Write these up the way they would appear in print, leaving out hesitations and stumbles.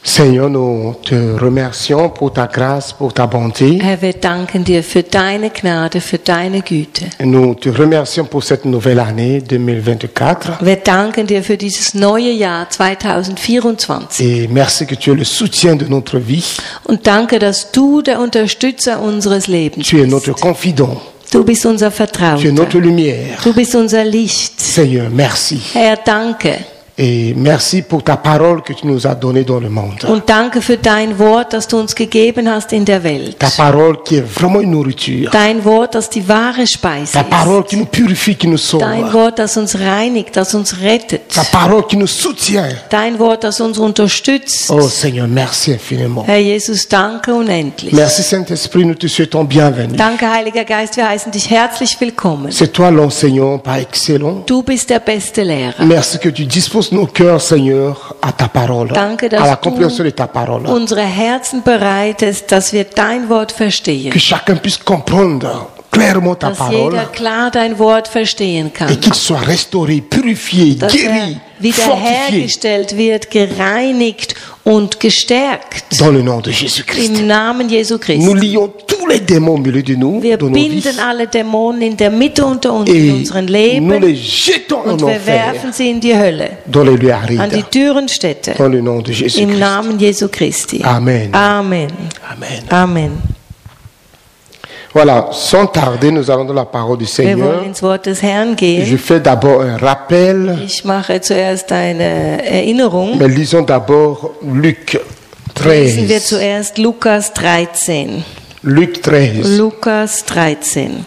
Seigneur, nous te remercions pour ta grâce, pour ta bonté. Herr, wir danken dir für deine Gnade, für deine Güte. Nous te remercions pour cette nouvelle année 2024. Wir danken dir für dieses neue Jahr 2024. Et merci que tu es le soutien de notre vie. Und danke, dass du der Unterstützer unseres Lebens Tu es notre bist. confident. Du bist unser Tu es Vertrauter. notre lumière. Du bist unser Licht. Seigneur, merci. Herr, danke. Et merci pour ta parole que tu nous as donnée dans le monde. Und danke für dein Wort, das du uns gegeben hast in der Welt. Ta parole qui est vraiment une nourriture. Dein Wort, das die wahre Speise Ta parole qui ist. nous purifie, qui nous Dein sauve. Wort, das uns reinigt, das uns rettet. Ta parole qui nous soutient. Dein Wort, das uns unterstützt. Oh Seigneur, merci infiniment. Herr Jesus, danke unendlich. Merci Saint-Esprit, nous te souhaitons bienvenue. Danke, Heiliger Geist, wir heißen dich herzlich willkommen. C'est toi l'enseignant par excellence. Du bist der beste Lehrer. Merci que tu disposes nos cœurs, Seigneur, à ta parole, Danke, à la dass compréhension de du ta parole. unsere Herzen bereitest, dass wir dein Wort verstehen. Que chacun puisse comprendre clairement ta Dass parole jeder klar dein Wort verstehen et kann. qu'il soit restauré, purifié, Dass guéri, er fortifié wiederhergestellt wird, gereinigt und gestärkt. dans le nom de Jésus-Christ. Im Namen Jesu Nous Christi. lions tous les démons au milieu de nous, Wir dans nos vies, binden alle Dämonen in der Mitte unter uns in et unserem nous Leben les jetons en und wir enfer, werfen sie in die Hölle, dans les lieux an die arides, Türenstädte. dans le nom de Im Jésus-Christ. Namen Jesu Christi. Amen. Amen. Amen. Amen. Voilà, sans tarder, nous allons dans la parole du Wir Seigneur. wollen ins Wort des Herrn Je gehen. fais d'abord un rappel, Ich mache zuerst eine Erinnerung. mais lisons d'abord Luc Lesen wir 13. zuerst Lukas 13. Luc 13. Lukas 13.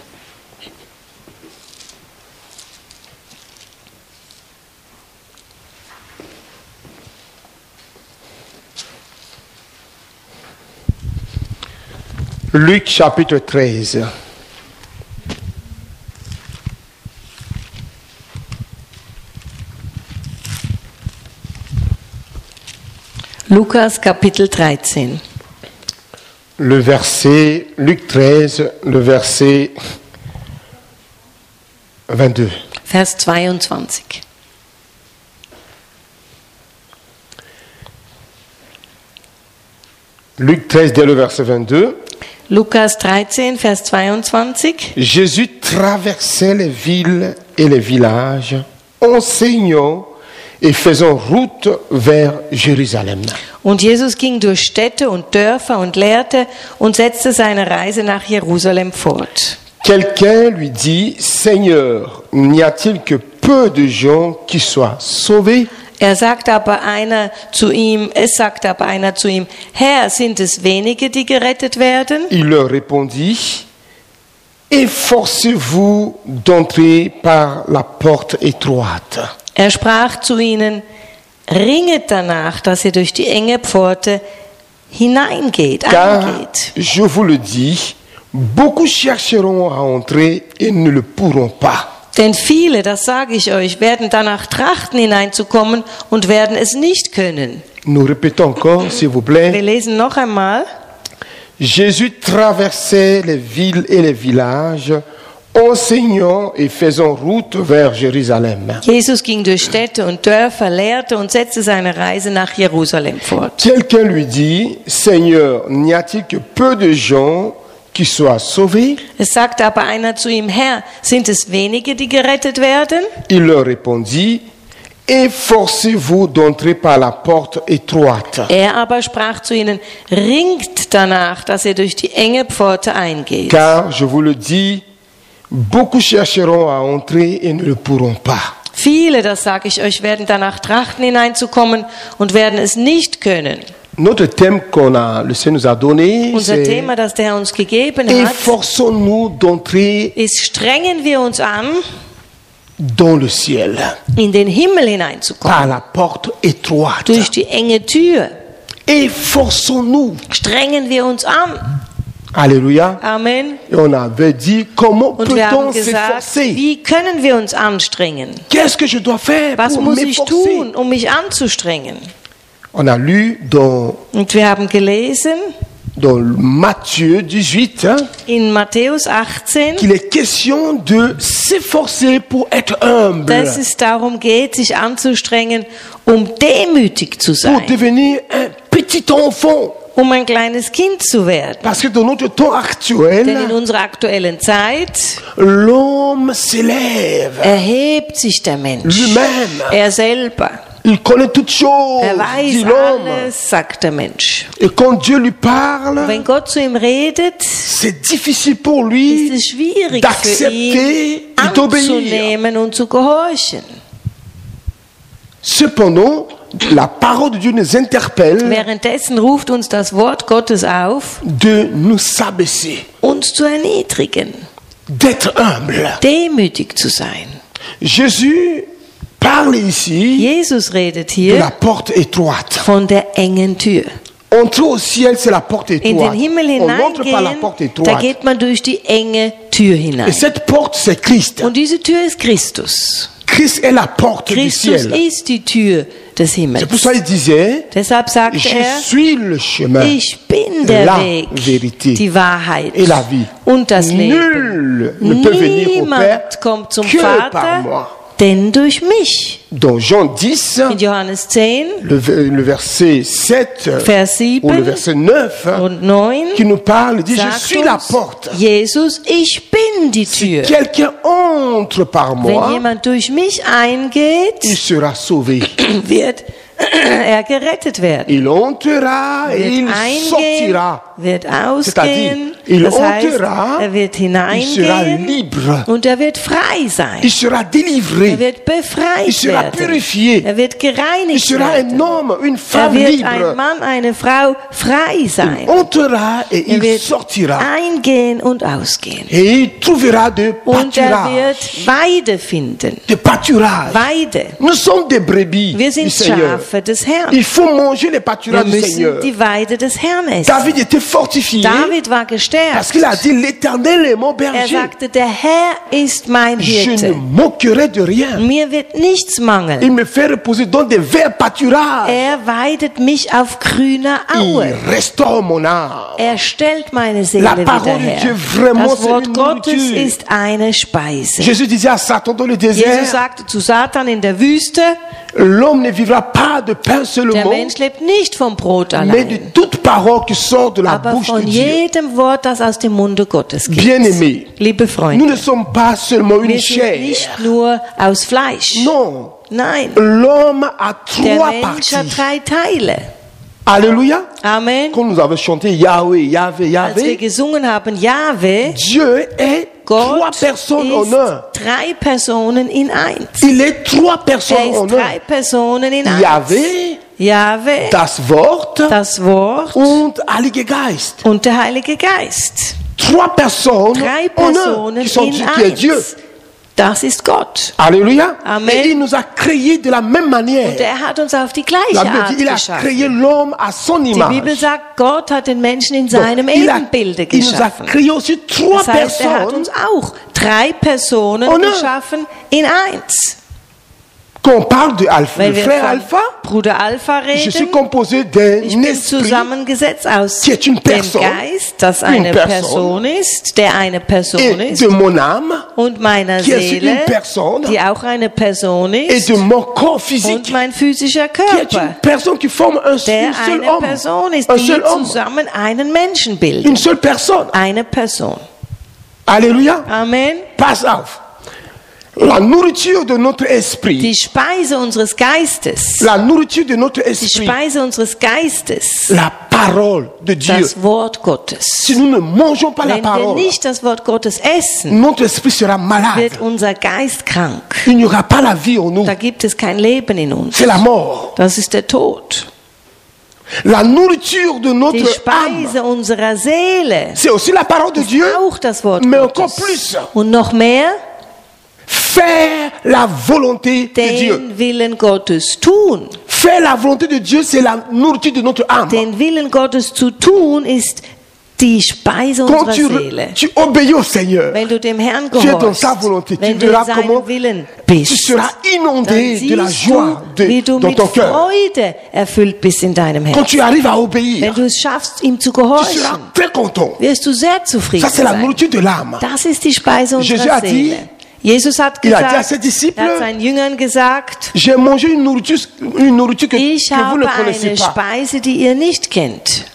Luc chapitre 13. Lukas Kapitel 13. Le verset, Luc 13, le verset 22. Vers 22. Luc 13, dès le verset 22. Lukas 13, Vers 22. Jésus traversait les villes et les villages, enseignant et faisant route vers Jérusalem. Und Jesus ging durch Städte und Dörfer und lehrte und setzte seine Reise nach Jerusalem fort. Quelqu'un lui dit, Seigneur, n'y a-t-il que peu de gens qui soient sauvés? Es sagte aber einer zu ihm, Herr, sind es wenige, die gerettet werden? Il leur répondit, efforcez-vous d'entrer par la porte étroite. Er sprach zu ihnen, ringet danach, dass ihr durch die enge Pforte hineingeht, Car, eingeht. je vous le dis, beaucoup chercheront à entrer et ne le pourront pas. Denn viele, das sage ich euch, werden danach trachten, hineinzukommen und werden es nicht können. Nous répétons encore, s'il vous Wir plaît. lesen noch einmal. Jésus traversait les villes et les villages, enseignant et faisant route vers Jérusalem. Jesus ging durch Städte und Dörfer, lehrte und setzte seine Reise nach Jerusalem fort. Quelqu'un lui dit, Seigneur, n'y a-t-il que peu de gens qui soient sauvés? Es sagte aber einer zu ihm, Herr, sind es wenige, die gerettet werden? Il leur répondit, efforcez-vous d'entrer par la porte étroite. Er aber sprach zu ihnen, ringt danach, dass ihr durch die enge Pforte eingeht. Car, je vous le dis, beaucoup chercheront à entrer et ne le pourront pas. Viele, das sage ich euch, werden danach trachten, hineinzukommen und werden es nicht können. Notre thème le Seigneur nous a donné, Unser c'est Thema, das der Herr uns gegeben hat, efforçons-nous d'entrer ist, strengen wir uns an, dans le ciel, in den Himmel par hineinzukommen, la porte étroite. durch die enge Tür. Efforçons-nous. Strengen wir uns an. Alléluia. Amen. Et on avait dit, comment Und wir haben peut-on gesagt, s'efforcer? wie können wir uns anstrengen? Qu'est-ce que je dois faire Was pour muss ich m'efforcer? tun, um mich anzustrengen? On a lu dans Und wir haben gelesen Matthieu 18 in Matthäus 18, qu'il est question de s'efforcer pour être humble, dass es darum geht, sich anzustrengen, um demütig zu pour sein, devenir un petit petit enfant. um ein kleines Kind zu werden. Parce que dans notre temps Denn in actuel, unserer aktuellen Zeit l'homme s'élève erhebt sich der Mensch. lui-même. Er selber. Il connaît toutes choses, Er weiß dit l'homme. alles, sagt der Mensch. Et quand Dieu lui parle, Wenn Gott zu ihm redet, c'est difficile pour ist lui es schwierig für ihn d'accepter et d'obéir. anzunehmen und zu gehorchen. Cependant, la parole de Dieu nous interpelle Währenddessen ruft uns das Wort Gottes auf, de nous abaisser, uns zu erniedrigen, d'être humble. demütig zu sein. Jésus parle ici Jesus redet de hier la porte étroite. von der engen Tür. Entrer au ciel, c'est la porte In étroite. den Himmel On n'entre pas la hineingehen, porte da étroite. geht man durch die enge Tür Et hinein. cette porte, c'est Christ. Und diese Tür ist Christus. Christ est la porte du Christus ciel. ist die Tür des C'est Himmels. pour ça qu'il disait, Deshalb sagte je er, suis le chemin ich bin der la Weg, vérité die Wahrheit et la vie. und das Leben. Nul ne peut venir au Père Niemand kommt zum que par Vater, moi. denn durch mich. Dans Jean 10, In Johannes 10, le verset 7 Vers ou le 7 verset 9, und 9 qui nous parle, il dit, je sagt suis la uns, porte. Jesus, ich bin die Tür. Quelqu'un entre par Wenn moi, jemand durch mich eingeht, il sera sauvé. wird er gerettet werden. Il entrera et Wird il eingehen, sortira. wird C'est-à-dire, ausgehen. il Das heißt, entrera, er wird il sera hineingehen libre. und er wird frei sein. Il sera Er délivré. wird Il befreit sera werden. purifié. Er wird Il gereinigt sera un werden. homme, une Er femme wird ein libre. Mann, eine Frau frei sein. Entrera et Er il wird sortira. eingehen und ausgehen. Et il trouvera de Und er pâturage. wird Weide finden. De pâturage. Weide. Nous sommes des brebis Wir du sind Seigneur. Schafe des Herrn. Il faut manger les Wir pâturages du Seigneur. müssen die Weide des Herrn essen. David était fortifié David war parce gestärkt. qu'il a dit, l'Éternel est mon Er berger. sagte, der Herr ist mein Je ne Hirte. manquerai de rien. Mir wird nichts Il mangeln. me fait reposer dans des verts pâturages. Er weidet mich auf grüner Il Aue. restaure mon âme. Er stellt meine Seele La wieder parole de Dieu, her. vraiment, Das c'est Wort une Gottes nourriture. ist eine Speise. Jésus disait à Satan dans le Jesus désert, sagte zu Satan in der Wüste, l'homme ne vivra pas de pain der seulement, Mensch lebt nicht vom Brot mais de allein, toute parole qui sort de la aber bouche de von Dieu. jedem Wort, das aus dem Munde Gottes geht. Bien-aimés, Liebe nous ne Freunde, sommes pas seulement une wir sind chair. nicht nur aus Fleisch. Non, Nein, l'homme a der trois Mensch hat parties. 3 Teile. Alléluia. Amen. Quand nous avons chanté Yahweh, Yahweh, Als wir Yahweh, gesungen haben, Jahwe, Dieu est trois Gott personnes en ist un. 3 Personen in eins. Il est trois Er personnes ist en 3 un. Personen in eins. Yahweh, Jahwe, das Wort das Wort und Heilige Geist. und der Heilige Geist. Trois personnes 3 en un Personen qui sont in qui est Dieu. eins. Das ist Gott. Alléluia. Amen. Et il nous a créés de la même manière. Und er hat uns auf die gleiche La Bible Art dit, il a geschaffen. créé l'homme à son Die image. Bibel sagt, Gott hat den Menschen in seinem Donc, Ebenbilde il nous a geschaffen. créé aussi trois Das heißt, er hat personnes. uns auch 3 Personen En un. geschaffen in eins. Quand on parle de Alpha, Weil le wir frère von Alpha, Bruder Alpha je suis reden, composé d'un ich bin esprit zusammengesetzt aus qui est une dem personne, Geist, das une eine personne, Person ist, der eine Person et ist, de mon âme und meiner qui est aussi Seele, une personne, die auch eine Person et ist, de mon corps und physique mein physischer qui est une Körper, personne qui forme un der seul eine homme. Person ist, Un die seul homme. zusammen einen Menschen Une bilden. seule personne. Eine Person. Alléluia. Amen. Passe auf. La nourriture de notre esprit. Die Speise unseres Geistes, La nourriture de notre die esprit. Speise unseres Geistes, La parole de Dieu. das Wort Gottes. Si nous ne mangeons pas la Wenn wir parole, nicht das Wort Gottes essen, notre esprit sera malade. wird unser Geist krank. Il n'y aura pas la vie en nous. Da gibt es kein Leben in uns. C'est la mort. Das ist der Tod. La nourriture de Die notre âme, Speise unserer Seele c'est aussi la parole de Dieu, auch das Wort mais encore Gottes. plus, Und noch mehr, faire la volonté de Dieu. den Willen Gottes tun. Faire la volonté de Dieu, c'est la nourriture de notre âme. Den Willen Gottes zu tun ist die Speise Quand unserer Seele. tu obéis au Seigneur, Wenn du dem Herrn tu es dans gehorchst, sa volonté, tu wenn du in verras comment seinem Willen tu bist, seras dann inondé de la siehst joie du, wie du dans mit ton cœur. Freude erfüllt bist in deinem Quand Herzen. tu arrives à obéir, Wenn du es schaffst, ihm zu tu seras gehorchen, très content. wirst du sehr zufrieden Ça, c'est la sein. nourriture de l'âme. Das ist die Speise Jésus unserer a dit, Seele. Jesus hat Il a dit à gesagt, ses disciples, er hat seinen Jüngern gesagt, j'ai mangé une nourriture que ich vous ne habe connaissez eine pas. Speise, die ihr nicht kennt.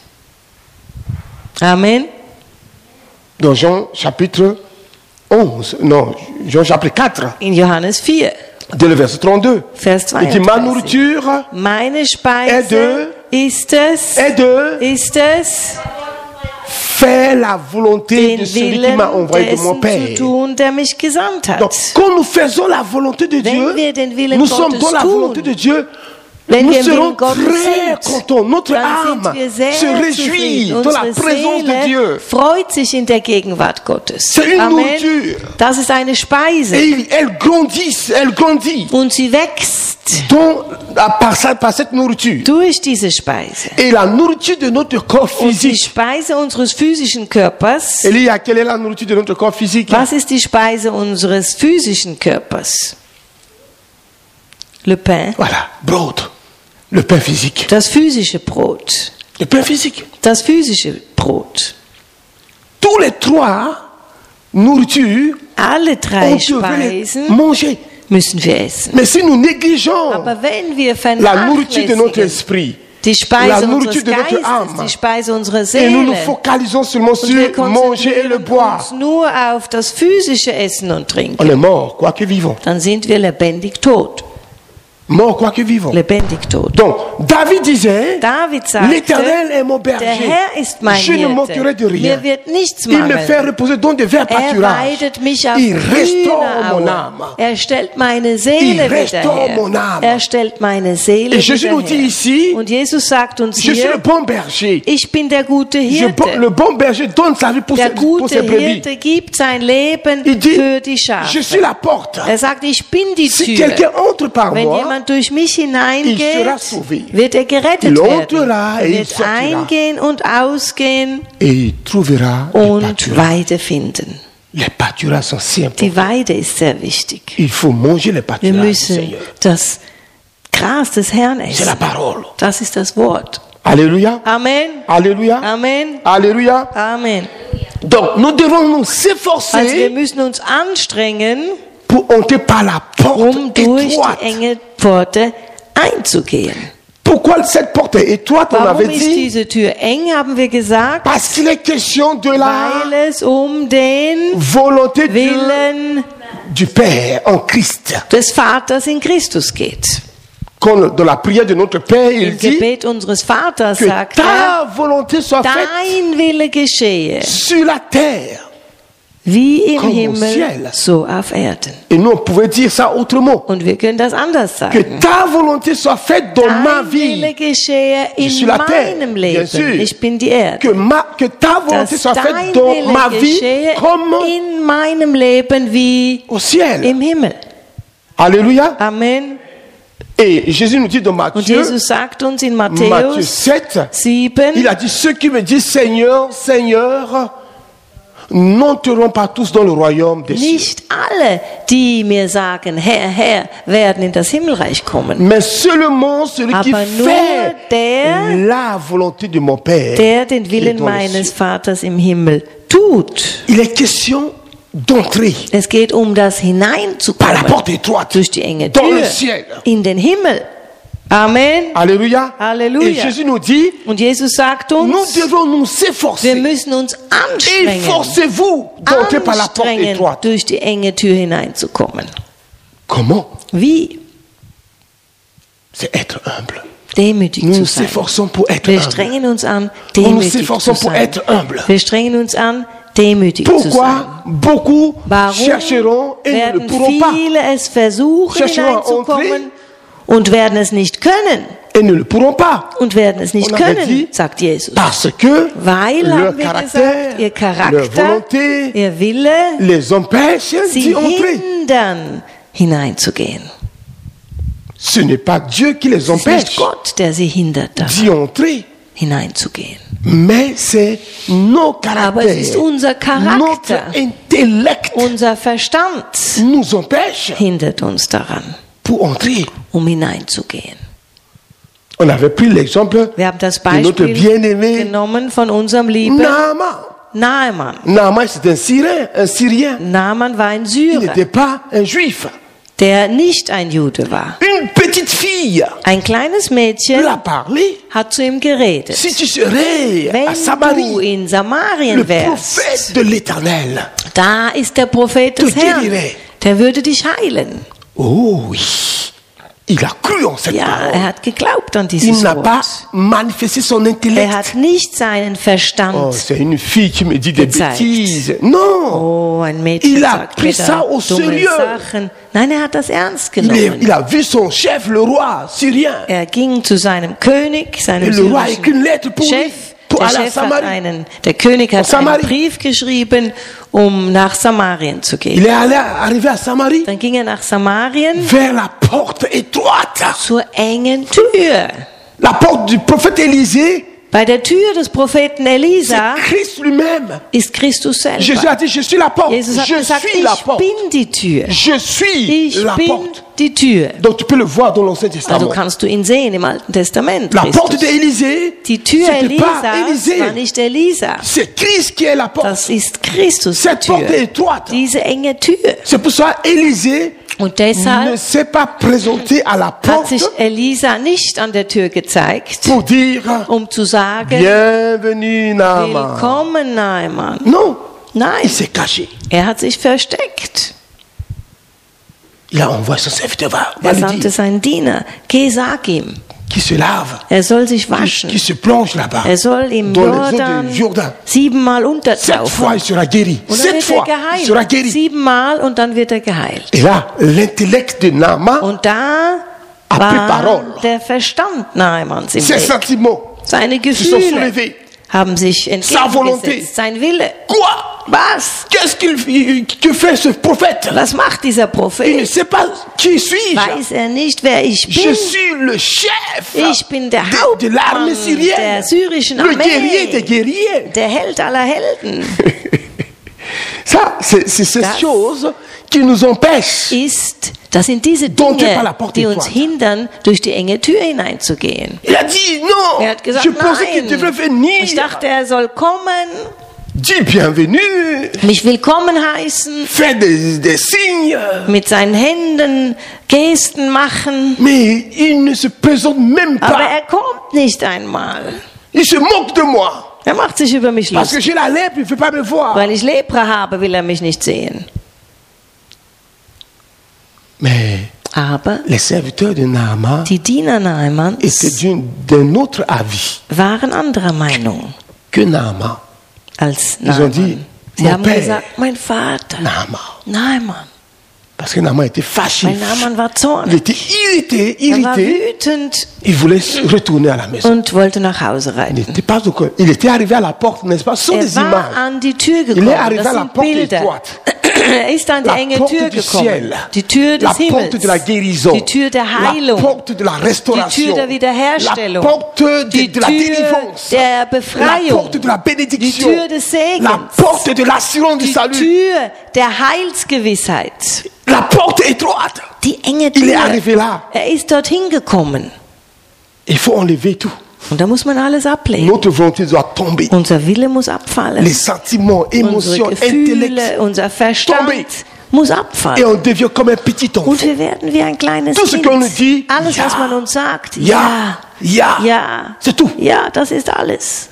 Amen. Dans Jean chapitre 11, non, Jean chapitre 4, In Johannes 4, dès le verset 32. Vers Il dit, ma 32. nourriture Meine Speise ist es, faire la volonté de den celui qui Willen m'a envoyé de mon dessen Père. zu tun, der mich gesandt hat. Donc, quand nous faisons la volonté de Wenn Dieu, wir den Willen nous sommes Gottes dans la tun, volonté de Dieu. wenn Nous wir im serons Willen Gottes très sind, contents. Notre dann âme sind wir sehr se réjouit zufrieden. dans la Unsere présence de Seele Dieu. freut sich in der Gegenwart Gottes. C'est une Amen. nourriture. Das ist eine Speise. Et elle grandit Und sie wächst par cette nourriture. durch diese Speise. Et la nourriture de notre corps Und die physique. Speise unseres physischen Körpers. Elia, quelle est la nourriture de notre corps physique? Was ist die Speise unseres physischen Körpers? Le pain. Voilà, Brot. Le pain physique. Das physische Brot. Le pain physique. Das physische Brot. Tous les trois nourritures, Alle on drei devrait les Speisen manger. müssen wir essen. Mais si nous négligeons Aber wenn wir la nourriture de notre vernachlässigen esprit, die la Speise nourriture unseres de notre Geistes, âme, die Speise unserer et nous nous Seele, focalisons seulement und wir sur manger et le konzentrieren boire, uns nur auf das physische Essen und on Trinken, est mort, quoique vivant. dann sind wir lebendig tot. Mort, quoique vivant. Lebendig tot. Donc, David disait, David sagte, l'Éternel est mon der berger. Herr ist mein Je ne manquerai de Hirte. rien. Mir wird nichts Il me fait mangeln. reposer dans de verts Er pâturages. weidet mich auf Il restaure grüne mon Aue. âme. Er stellt meine Il Seele wieder restaure mon her. âme. Er stellt meine Seele Et Jésus wieder nous dit her. ici, Und Jesus sagt uns je suis le hier, bon berger. ich bin der gute Hirte. Le bon berger donne sa vie pour Der ses gute brebis. Hirte gibt sein Leben Il dit, für die je Schafe. suis la porte. Er sagt, ich bin die Si Tür. quelqu'un entre par Wenn moi, jemand durch mich il hineingeht, sera sauvé. wird er gerettet Il werden. entrera Er et il wird sortira. eingehen und ausgehen Et il trouvera les und pâturages. Weide finden. Les pâturages sont si importants. Die Weide ist sehr wichtig. Il faut manger les Wir pâturages du müssen Seigneur. das Gras des Herrn C'est la essen. parole. Das ist das Wort. Alléluia. Amen. Alléluia. Amen. Alléluia. Amen. Donc, nous devons nous Also wir s'efforcer müssen uns anstrengen, pour entrer par la porte um durch étroite. die enge Pforte einzugehen. Pourquoi cette porte est étroite, on avait Warum ist dit? diese Tür eng, haben wir gesagt? Parce qu'il est question de la Weil es um den volonté Willen du Père en Christ. des Vaters in Christus geht. Quand dans la prière de notre Père, il Im dit Gebet unseres Vaters que sagt er, ta volonté soit faite dein Wille geschehe, sur la terre. wie im Comme au Himmel, ciel. so auf Erden. Et nous, on pouvait dire ça autrement. Und wir können das anders Que sagen. ta volonté soit faite dans ma Dein Wille vie. geschehe Je suis in la terre, meinem bien sûr. Leben. Ich bin die Erde. Que ta volonté Dass soit dein faite dans ma Wille vie geschehe comme in meinem Leben wie au ciel. im Himmel. Alléluia. Amen. Et Jésus nous dit dans Und Matthieu, Jesus sagt uns in Matthieu Matthäus 7, 7, il a dit, ceux qui me disent Seigneur, Seigneur, n'entreront pas tous dans le royaume des cieux. nicht alle, die mir sagen, Herr, Herr, werden in das Himmelreich kommen. Mais seulement celui qui Aber nur fait der, la volonté de mon Père. der den qui est Willen dans les meines cieux. Vaters im Himmel tut. Il est question d'entrer Es geht um das par la hineinzukommen porte étroite durch die enge dans le Tür ciel. in den Himmel. Amen. Alléluia. Halleluja. Et Jésus nous dit, Und Jesus sagt nous uns, devons nous wir efforcer. müssen uns anstrengen, Efforcez-vous d'entrer par la porte anstrengen, étroite. durch die enge Tür hineinzukommen. Comment? Wie? C'est être humble. Demütig Nous zu nous sein. efforçons pour être Wir humble. strengen uns an, Nous nous demütig zu efforçons pour sein. être humble. Wir strengen uns an, demütig zu sein. Pourquoi beaucoup Warum chercheront et ne le werden pourront pas viele es versuchen Chercheront à hineinzukommen und werden es nicht können et ne le pourront pas und werden es nicht On avait können, dit, sagt Jesus. parce que Weil, leur haben wir caractère, gesagt, ihr leur Charakter, volonté ihr Wille, les empêche sie d'y entrer. hindern, hineinzugehen. Ce n'est pas Dieu qui les Es ist nicht empêche Gott, der sie hindert, da d'y entrer, hineinzugehen. mais c'est nos Aber es ist caractères, unser notre Charakter, intellect unser Verstand nous empêche hindert uns daran, pour entrer. hineinzugehen. On avait pris l'exemple Wir haben das de notre Beispiel bien-aimé genommen von unserem lieben Naaman. Naaman. Naaman, c'est un Syrien. Naaman war ein Il Syrer, n'était pas un Juif. der nicht ein Jude war. Une petite fille Ein kleines Mädchen lui a parlé. hat zu ihm geredet. Si tu serais à Wenn du Samarie, in le Samarien wärst, prophète de l'Éternel da ist der Prophet des te Herrn, guérirait. der würde dich heilen. Oh oui, il a cru en cette Ja, parole. hat geglaubt an Il dieses n'a pas Wort. manifesté son intellect. Hat nicht seinen Oh, Verstand. c'est une fille qui me dit des gezeigt. bêtises. Non, Oh, ein Mädchen Il a sagt pris mir ça da au dumme sérieux. Sachen. Nein, er hat das ernst il genommen. a vu son chef, le roi syrien. Er ging zu seinem König, seinem Et le roi a écrit une syrischen lettre pour lui, Chef. pour Der aller à Chef hat Samarie. der König hat einen Samarie. Brief geschrieben, um nach Samarien zu gehen. Il est arrivé à Samarie, Dann ging er nach Samarien vers la porte étroite. zur engen Tür. La porte du prophète Élisée, Bei der Tür des Propheten Elisa c'est Christ lui-même. ist Christus selber. Jésus a dit, je suis la porte. Jesus hat Je gesagt, suis la ich porte. bin die Tür. Je suis Ich la bin porte. die Tür. Donc tu peux le voir dans l'Ancien Also Testament. kannst du ihn sehen im Alten Testament. La Christus. porte d'Élisée, Die Tür c'était pas Elisas war Élisée. nicht Elisa. C'est Christ qui est la porte. Das ist Christus die Cette porte est Tür. étroite. Diese enge Tür. C'est pour ça Élisée Und ne deshalb s'est pas présenté à la hat porte sich Elisa nicht an der Tür gezeigt, pour dire um zu sagen, bienvenue Naaman. willkommen Naaman. Non, il Nein, s'est caché. er hat sich versteckt. Il a envoyé son serviteur, va Er lui sagte dire, seinen Diener, geh, sag ihm, qui se lave, er soll sich qui waschen. se plonge là-bas, Er soll im dans les eaux Jordan du Jourdain. 7-mal 7 fois, untertauchen. il sera guéri. Und dann 7 wird er fois, il sera geheilt. guéri. 7-mal und dann wird er geheilt. Et là, l'intellect de Naaman, Und da A pris war parole. der Verstand Naamans im ses Weg. sentiments Seine se sont Gefühle soulevés. haben sich volonté. entgegengesetzt. Sein Wille. Quoi? Was? Qu'est-ce que fait ce prophète? Was macht dieser Il ne Prophet? sait pas qui suis-je. Weiß er nicht, wer ich Je bin? suis le chef Ich bin der de l'armée Hauptmann syrienne, der syrischen le guerrier des Armee, guerriers. der Held aller Helden. Ça, c'est ces Das choses qui nous empêchent. Das sind diese Dompté par la Dinge, porte die uns étroite. hindern, durch die enge Tür hineinzugehen. Il a dit non. Er hat gesagt, Je pensais qu'il devrait nein. venir. Ich dachte, er soll kommen, Dis bienvenue. mich willkommen heißen, Fais des signes. mit seinen Händen Gesten machen. Mais il ne se présente même Aber pas. er kommt nicht einmal. Il se moque de moi. Er macht sich über mich Parce que lustig. j'ai la lèpre, il ne veut pas me voir. Weil ich Lepra habe, will er mich nicht sehen. Mais Aber les serviteurs de Naaman die Diener Naamans étaient d'un autre avis waren anderer Meinung que Naaman. als Ils ont dit, Naaman. Sie mon haben père, gesagt, mein Vater, Naaman. Naaman. Parce que Naaman était fâché. Weil Naaman war Il zornig. était irrité, Er war irrité. wütend Il voulait retourner à la maison. und wollte nach Hause Il reiten. n'était pas au coin. Il était arrivé à la porte, n'est-ce pas? Ce sont Er des war images. an die Tür Il est gekommen. arrivé Das à la sind porte Bilder. étroite. Er ist an die La enge porte Tür du gekommen. ciel. Die Tür La des porte Himmels. de la guérison. Die Tür der La Heilung. porte de la Die restauration. Tür der Wiederherstellung. La porte Die de la Tür délivrance. der La Befreiung. porte de la Die bénédiction. Tür des Segens. La porte de l'assurance du Die salut. Tür der Heilsgewissheit. La porte étroite. Die enge Il est Tür. arrivé là. Er ist dorthin gekommen. Il faut enlever tout. Und da muss man alles ablegen. Notre volonté doit tomber. Unser Wille muss abfallen. Les sentiments, Unsere émotions, intellect. Gefühle, unser Verstand Tomber. muss Et abfallen. on devient comme un petit Und enfant. wir werden wie ein kleines Tout ce Kind. qu'on nous dit, Alles, ja. was man uns sagt, Ja, ja. ja, C'est tout. ja, das ist alles.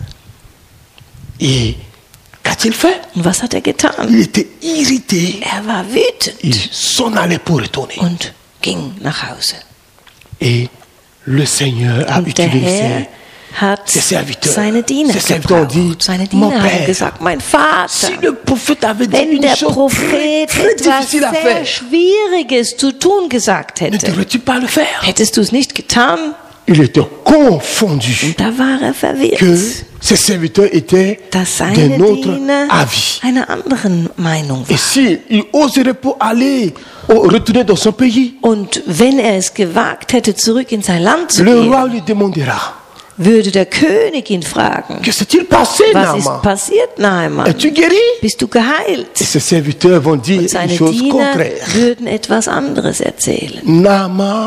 Et qu'a-t-il fait? Und was hat er getan? Il était irrité. Er war wütend Il s'en allait pour retourner. und ging nach Hause. Et le Seigneur a Und der utilisé Herr hat ses serviteurs. seine Diener Ses serviteurs ont dit, gebraucht. Seine mon Diener haben Père, gesagt, mein si Vater, le prophète avait dit wenn une der chose Prophet très etwas difficile à sehr faire, Schwieriges zu tun gesagt ne hätte, devrais-tu pas le faire? hättest du es nicht getan? Il était confondu Da war er verwirrt, que ses serviteurs étaient dass seine d'un autre Diener avis. einer anderen Meinung Et waren. s'il oserait pas aller retourner dans son pays, Und wenn er es gewagt hätte, zurück in sein Land zu le gehen, roi lui demandera, würde der König ihn fragen, que s'est-il passé, was ist Naaman? passiert, Naaman? Es-tu guéri? Bist du geheilt? Et ses serviteurs vont dire Und seine une chose Diener contraire. würden etwas anderes erzählen. Naaman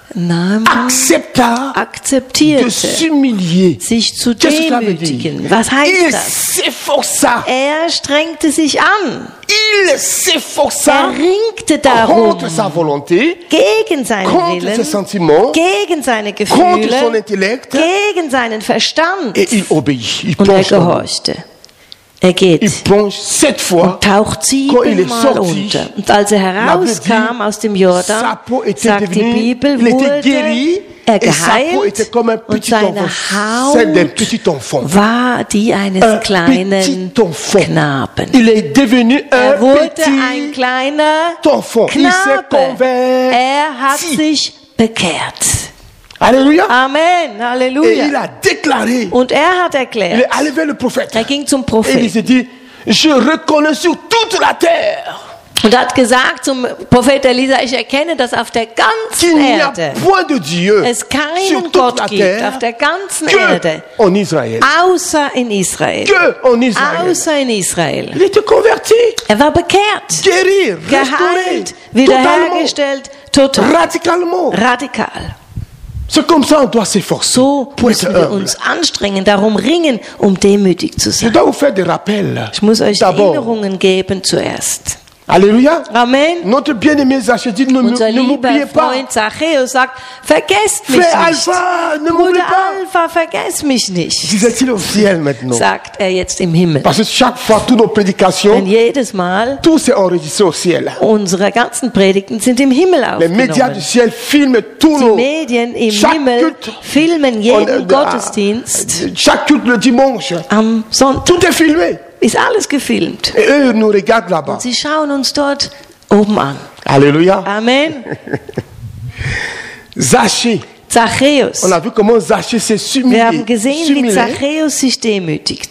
accepta de akzeptierte, s'humilier. sich zu Qu'est-ce que cela veut dire? demütigen. Was Il heißt das? s'efforça. Er strengte sich an. Il s'efforça Er ringte darum, contre sa volonté, gegen seinen contre ses Willen, sentiments, gegen seine contre son Gefühle, intellect, gegen seinen Verstand. et il obéit. Il Und er plonge, dans l'eau. gehorchte. Er geht Il plonge 7 fois. und taucht Quand il est 7-mal sorti, unter. Und als er herauskam aus dem sa Jordan, peau était sagt die devenue, Bibel, il était wurde guéri, er et sa peau était geheilt comme un und petit seine enfant, celle d'un Haut petit enfant. war die eines Un kleinen petit enfant. Knaben. Il est devenu Er un wurde ein petit kleiner enfant. Il s'est Knabe. converti. Er hat sich bekehrt. Alléluia. Amen, Et il Halleluja. a déclaré, Und er hat il est erklärt, allé vers le prophète. er ging zum Et il Prophet s'est dit, je reconnais sur toute la terre und hat gesagt zum Prophet Elisa, ich erkenne, dass auf der qu'il ganzen n'y a Erde point de Dieu es sur keinen toute Gott la gibt, terre auf der ganzen Erde, que en Israël. außer in Israel. Que en Israël. Außer in Israel. Il était converti, Er war bekehrt, guéri, restauré, geheilt, totalement, wiederhergestellt, total, radicalement. radikal. C'est comme ça on doit s'efforcer So pour être müssen wir humble. uns anstrengen, darum ringen, um demütig zu Je sein. dois vous faire des rappels. Ich muss euch D'abord, Erinnerungen geben zuerst. Alléluia. Amen. Notre bien-aimé Zachée dit, Unser ne lieber m'oubliez pas. Freund Zachäus sagt, vergesst mich Frère nicht. Alpha, ne m'oublie Bruder pas. Alpha, vergesst mich nicht, Disait-il au ciel maintenant. sagt er jetzt im Himmel. Parce que chaque fois, toutes nos Denn prédications, jedes Mal, tout s'est enregistré au ciel. unsere ganzen Predigten sind im Himmel Les médias du aufgenommen. ciel filment tous Die nos... Medien im Chaque Himmel culte, filmen jeden Gottesdienst chaque culte le dimanche. am Sonntag. Tout est filmé. Ist alles gefilmt. Et eux nous regardent là-bas. Sie schauen uns dort oben an. Alléluia. Amen. Zachée. Zachäus. On a vu comment Zachée s'est Wir haben humilié. gesehen, wie Zachäus sich demütigt.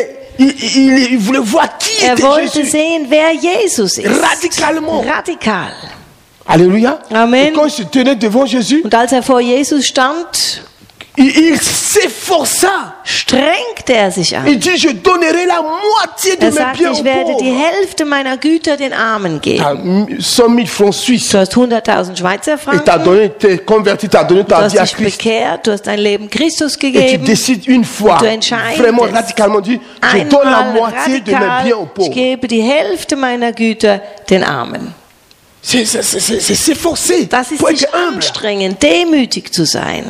Il voulait voir qui Er était wollte Jésus. sehen, wer Jesus ist. Radicalement. Radikal. Alléluia. Amen. Et quand il se tenait devant Jésus, Und als er vor Jesus stand, il s'efforça. strengte er sich an. Il dit, je donnerai la moitié de Er mes sagte, biens aux ich werde die pauvres. Hälfte meiner Güter den Armen geben. T'as 100 000 francs suisses. Du hast 100.000 Schweizer Et t'as Franken, donné, t'es converti, t'as donné du ta hast vie à dich Christ. bekehrt, du hast dein Leben Christus Et tu gegeben. décides une fois, Du entscheidest vraiment radicalement, dit, je donne la Einmal moitié de mes radikal, biens aux ich pauvres. gebe die Hälfte meiner Güter den Armen. C'est s'efforcer Das ist pour sich être humble. anstrengen, demütig zu sein.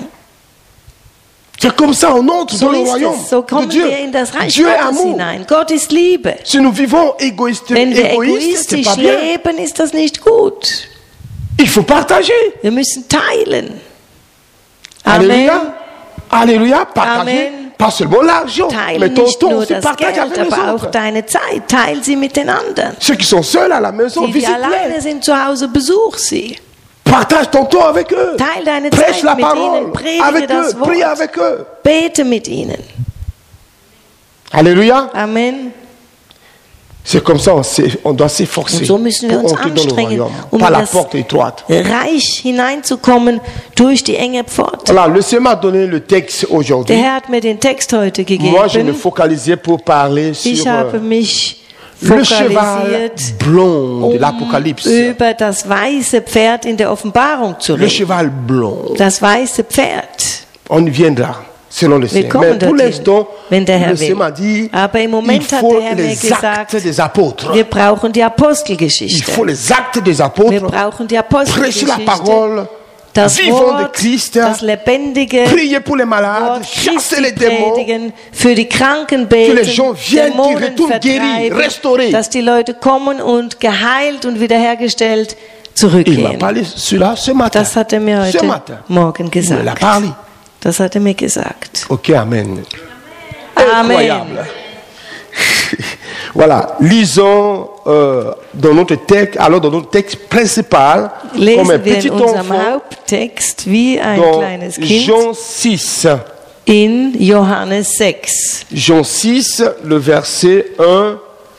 C'est comme ça, on entre So dans le ist royaume es, so de kommen Dieu. wir in das Reich Dieu est Gottes amour. hinein. Gott ist Liebe. Si nous vivons égoïstes, Wenn wir égoïstes, c'est egoistisch pas bien. leben, ist das nicht gut. Il faut partager. Wir müssen teilen. Amen. Alléluia. Alléluia. Partager. Amen. Pas seulement l'argent, mais Teile ton nicht temps nur aussi, das partage Geld, avec les aber auch autres. deine Zeit. Teil sie mit den anderen. Ceux qui sont seuls à la maison, Die, die alleine visite-les. sind zu Hause, besuch sie. Partage ton temps avec eux. Teil deine Prêche Zeit la mit parole ihnen. Predige avec das eux. Prie Wort. avec eux. Bete mit ihnen. Alléluia. Amen. C'est comme ça, on doit s'efforcer Und so müssen wir pour uns entrer dans le anstrengen, royaume. um Par in la das porte étroite. Reich hineinzukommen durch die enge Pforte. Voilà, le Seigneur m'a donné le texte Der aujourd'hui. Herr hat mir den Text heute Moi, je me gegeben. focalisais pour parler Ich sur habe mich le cheval fokalisiert, blond de l'Apocalypse. über das weiße Pferd in der Offenbarung zu Le reden. cheval blond. Das weiße Pferd. On y viendra, selon le Seigneur. kommen Mais pour dorthin, l'instant, wenn der Herr le Seigneur will. m'a dit, Aber im il Moment hat faut der Herr mir les actes gesagt, des apôtres. wir brauchen die Il Apostelgeschichte. faut les actes des Wir apôtres. brauchen die Prêcher la Apostelgeschichte. parole. Das Vivons de Wort, Christ. das lebendige Prier pour les malades. Wort Chasser Christi les démons. predigen, für die Kranken Que beten, les gens viennent, qui Dämonen retournent guéris, vertreiben, restaurés. dass die Leute kommen und geheilt und wiederhergestellt Il m'a zurückkehren. parlé cela ce matin. Das hat er mir Ce heute matin. Morgen Il m'a gesagt. parlé. Das hat er mir gesagt. Ok, amen. Amen. Incroyable. Voilà, lisons dans notre texte, alors dans notre texte principal, comme un Lesen wir petit in unserem enfant, Haupttext wie ein dans kleines Kind Jean 6. in Johannes 6. Jean 6, le verset 1.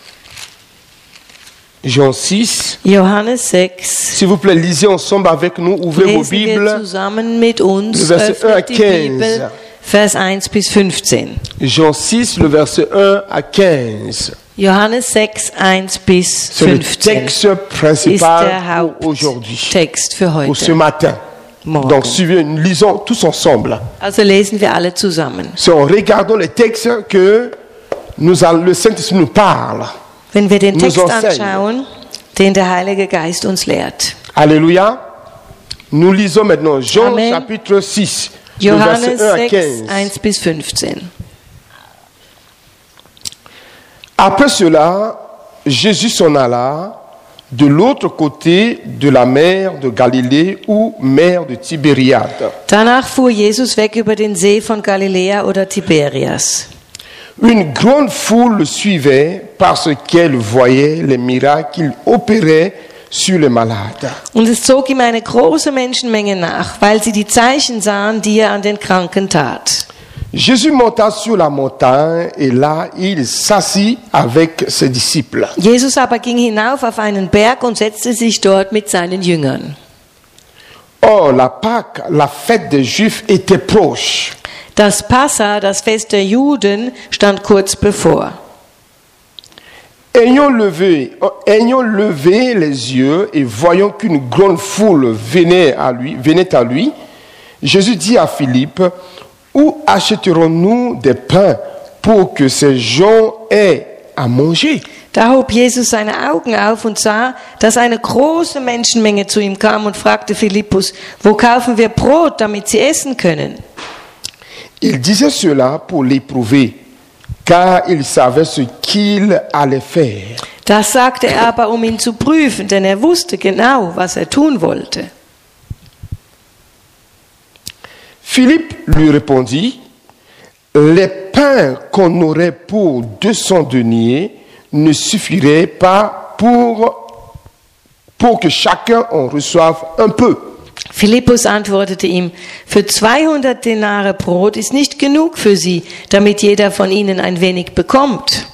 Jean 6. Johannes 6. S'il vous plaît, lisez ensemble avec nous, ouvrez vos Lesen wir Bibles. zusammen mit uns, Le Verset 1 à öffnet die 15. Bibel, Vers 1 bis 15. Jean 6, le verset 1 à 15. Johannes 6, 1 bis C'est le 15 texte ist principal der pour aujourd'hui, Haupttext für pour ce heute. matin. morgen. Donc suivez, nous lisons tous ensemble. Also lesen wir alle zusammen. C'est en regardant les textes que le Saint-Esprit nous parle. Wenn wir den Nous Text enseigne. anschauen, den der Heilige Geist uns lehrt. Alléluia. Nous lisons maintenant Jean Amen. chapitre 6, le Johannes verset 1 à 6, 15. 1 bis 15. Après cela, Jésus s'en alla de l'autre côté de la mer de Galilée ou mer de Tibériade. Danach fuhr Jesus weg über den See von Galiläa oder Tiberias. Une grande foule le suivait parce qu'elle voyait les miracles qu'il opérait sur les malades. Und es zog ihm eine große Menschenmenge nach, weil sie die Zeichen sahen, die er an den Kranken tat. Jésus monta sur la montagne et là, il s'assit avec ses disciples. Jesus aber ging hinauf auf einen Berg und setzte sich dort mit seinen Jüngern. Or, la Pâque, la fête des Juifs, était proche. Das Passa, das Fest der Juden, stand kurz bevor. Ayant levé les yeux et voyant qu'une grande foule venait à lui, Jésus dit à Philippe, où achèterons-nous des pains pour que ces gens aient à manger? Da hob Jesus seine Augen auf und sah, dass eine große Menschenmenge zu ihm kam und fragte Philippus, wo kaufen wir Brot, damit sie essen können? Il disait cela pour l'éprouver, car il savait ce qu'il allait faire. Das sagte er aber, um ihn zu prüfen, denn er wusste genau, was er tun wollte. Philippe lui répondit, les pains qu'on aurait pour 200 deniers ne suffiraient pas pour que chacun en reçoive un peu. Philippus antwortete ihm, für 200 Denare Brot ist nicht genug für sie, damit jeder von ihnen ein wenig bekommt.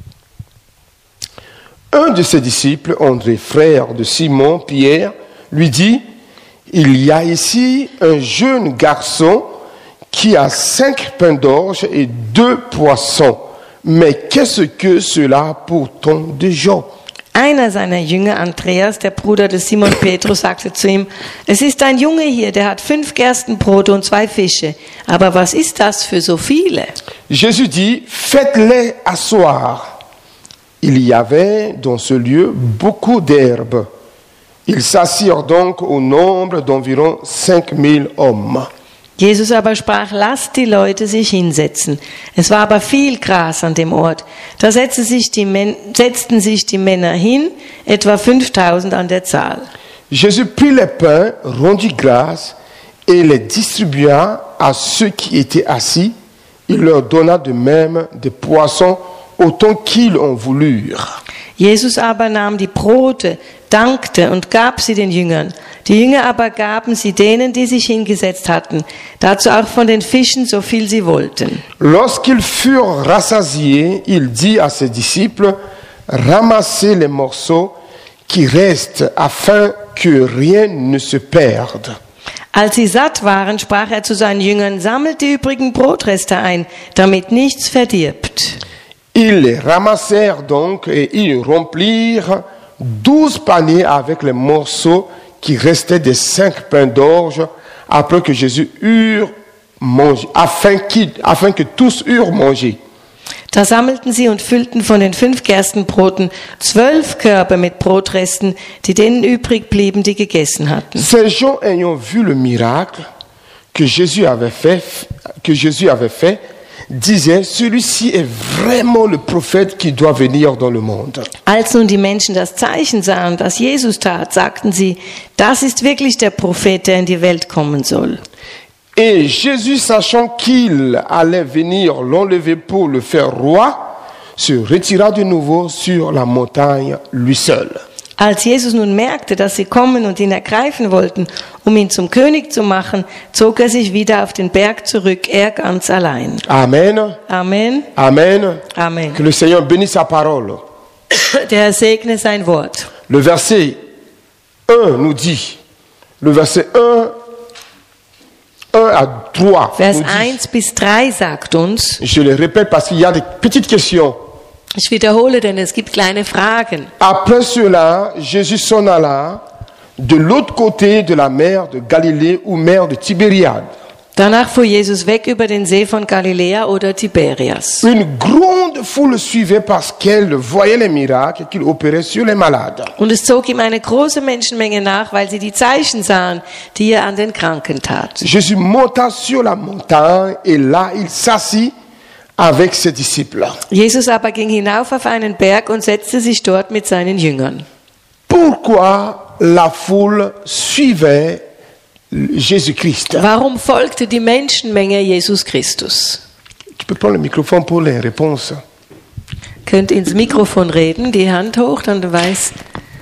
Un de ses disciples, André, frère de Simon, Pierre, lui dit, il y a ici un jeune garçon qui a 5 pains d'orge et 2 poissons. Mais qu'est-ce que cela pour tant de gens? Einer seiner Jünger, Andreas, der Bruder des Simon Petrus, sagte zu ihm, es ist ein Junge hier, der hat 5 Gerstenbrote und 2 Fische. Aber was ist das für so viele? Jésus dit, faites-les asseoir. Il y avait dans ce lieu beaucoup d'herbes. Ils s'assirent donc au nombre d'environ 5000 hommes. Jesus aber sprach, lasst die Leute sich hinsetzen. Es war aber viel Gras an dem Ort. Da setzten sich die Männer hin, etwa 5000 an der Zahl. Jésus prit les pains, rendit grâce et les distribua à ceux qui étaient assis. Il leur donna de même des poissons autant qu'ils en voulurent. Jesus aber nahm die Brote, dankte und gab sie den Jüngern. Die Jünger aber gaben sie denen, die sich hingesetzt hatten, dazu auch von den Fischen, so viel sie wollten. Lorsqu'ils furent rassasiés, il dit à ses disciples, ramassez les morceaux qui restent afin que rien ne se perde. Als sie satt waren, sprach er zu seinen Jüngern, sammelt die übrigen Brotreste ein, damit nichts verdirbt. Ils les ramassèrent donc et ils remplirent 12 paniers avec les morceaux qui restaient des 5 pains d'orge après que Jésus eurent mangé, afin que tous eurent mangé. Da sammelten sie und füllten von den 5 Gerstenbroten 12 Körbe mit Brotresten, die denen übrig blieben, die gegessen hatten. Ces gens ayant vu le miracle que Jésus avait fait, disaient, celui-ci est vraiment le prophète qui doit venir dans le monde. Als nun die Menschen das Zeichen sahen, das Jesus tat, sagten sie, das ist wirklich der Prophet, der in die Welt kommen soll. Et Jésus, sachant qu'il allait venir l'enlever pour le faire roi, se retira de nouveau sur la montagne lui seul. Als Jesus nun merkte, dass sie kommen und ihn ergreifen wollten, um ihn zum König zu machen, zog er sich wieder auf den Berg zurück, er ganz allein. Amen. Amen. Amen. Amen. Que le Seigneur bénisse sa parole. Der Herr segne sein Wort. Le verset 1 nous dit, le verset 1 à 3 Vers nous dit, 1 bis 3 sagt uns, je le répète parce qu'il y a des petites questions. ich wiederhole, denn es gibt kleine Fragen. Après cela, Jésus s'en alla de l'autre côté de la mer de Galilée ou mer de Tibériade. Danach fuhr Jesus weg über den See von Galiläa oder Tiberias. Une grande foule le suivait parce qu'elle voyait les miracles qu'il opérait sur les malades. Und es zog ihm eine große Menschenmenge nach, weil sie die Zeichen sahen, die er an den Kranken tat. Jésus monta sur la montagne et là il s'assit avec ses disciples. Jesus aber ging hinauf auf einen Berg und setzte sich dort mit seinen Jüngern. Pourquoi la foule suivait Jésus-Christ? Warum folgte die Menschenmenge Jesus Christus? Tu peux prendre le microphone pour les réponses. Könnt ins Mikrofon reden, die Hand hoch, dann du weißt.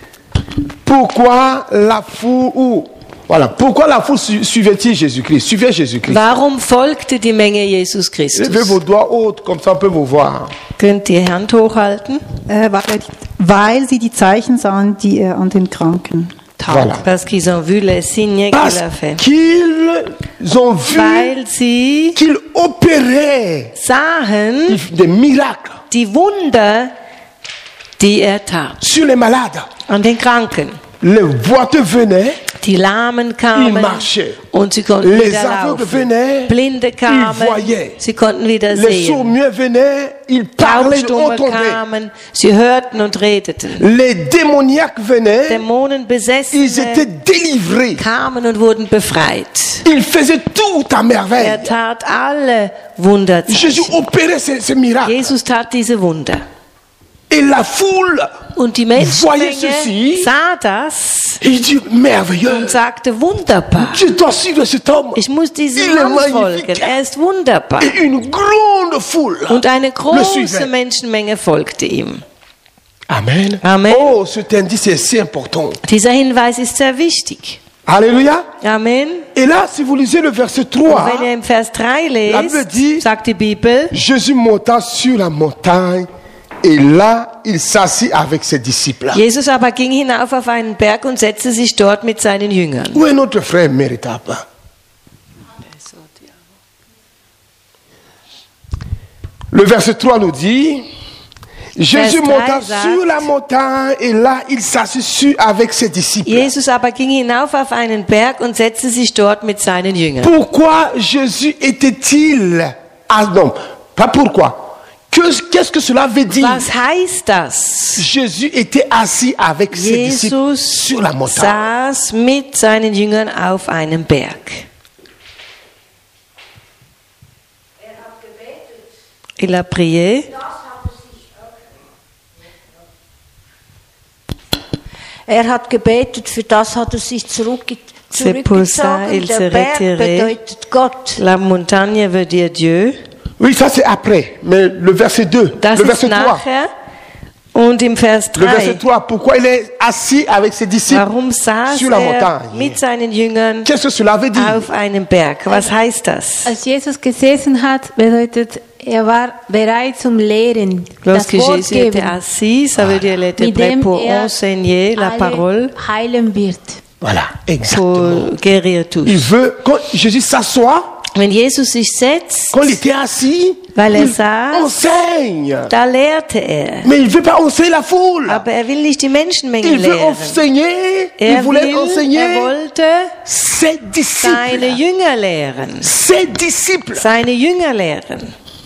Pourquoi la foule pourquoi la foule suivait-il Jésus-Christ? Suivait Jésus-Christ. Warum folgte die Menge Jesus Levez Christus? vos doigts hauts, comme ça on peut vous voir. Könnt die Hand hochhalten? Weil sie die Zeichen sahen, die er an den Kranken tat. Voilà. Parce qu'ils ont vu les signes Parce qu'il a fait. qu'ils ont vu Weil sie qu'il opérait sahen des miracles die Wunder, die er tat. sur les malades. An den Kranken. Les boiteux venaient, Die Lahmen ils kamen marchaient. und sie konnten Les wieder aveugles laufen. venaient, Blinde ils kamen, voyaient. sie konnten wieder Les sehen. sourds-muets venaient, ils parlaient, Taubstumme entendaient. kamen, sie hörten und redeten. Les démoniaques venaient, ils étaient Dämonenbesessene délivrés. kamen und wurden befreit. Ils faisaient tout à merveille. Er tat alle Wunderzeichen. Jésus opérait ces miracles. Jesus tat diese Wunder. Et la foule Und die voyait Menschenmenge ceci. sah das Il dit, merveilleux. und sagte, wunderbar. Je dois suivre cet homme. Ich muss diesem Il est Mann magnifique. folgen. Er ist wunderbar. Et une grande foule Und eine le große suivait. Menschenmenge folgte ihm. Amen. Amen. Oh, cet indice est si important. Dieser Hinweis ist sehr wichtig. Alléluia. Amen. Et là, si vous lisez le verset Und 3, wenn ihr im Vers 3 La Bible dit- lest, sagt die Bibel, Jésus monta sur la montagne et là, il s'assit avec ses disciples. Jesus aber ging hinauf auf einen Berg und setzte sich dort mit seinen Jüngern. Où est notre frère méritable? Le verset 3 nous dit, Jésus Vers 3 monta sagt- sur la montagne et là, il s'assit avec ses disciples. Jesus aber ging hinauf auf einen Berg und setzte sich dort mit seinen Jüngern. Pourquoi Jésus était-il... Ah non, pas pourquoi. Qu'est-ce que cela veut dire? Was heißt das? Jésus était assis avec ses disciples Jesus sur la montagne. saß mit seinen Jüngern auf einem Berg. Il a prié. Er hat gebetet, für das hat er sich C'est pour ça zurückgezogen. il Der s'est Berg retiré. bedeutet Gott. La montagne veut dire Dieu. Oui, ça c'est après, mais le verset 2, Das le ist verset 3. nachher. Und im Vers Le verset 3. 3, pourquoi il est assis avec ses disciples Warum saß sur la er montagne? mit seinen Jüngern Qu'est-ce que cela veut dire? auf einem Berg? Was heißt das? Als Jesus gesessen hat, bedeutet, er war bereit zum Lehren, das Lorsque Wort Jésus était geben, assis, ça veut dire qu'il était mit prêt dem pour er enseigner la alle parole, heilen wird. Voilà, exactement. pour guérir tous. Il veut, quand Jésus s'assoit, Wenn Jesus sich setzt, quand il était assis, weil er il saß, enseigne. da lehrte er. Mais il ne veut pas enseigner la foule. Aber er will nicht die Menschenmenge Il veut lehren. enseigner, il Er voulait enseigner wollte ses seine disciples. Jünger lehren. Ses disciples. Seine Jünger lehren.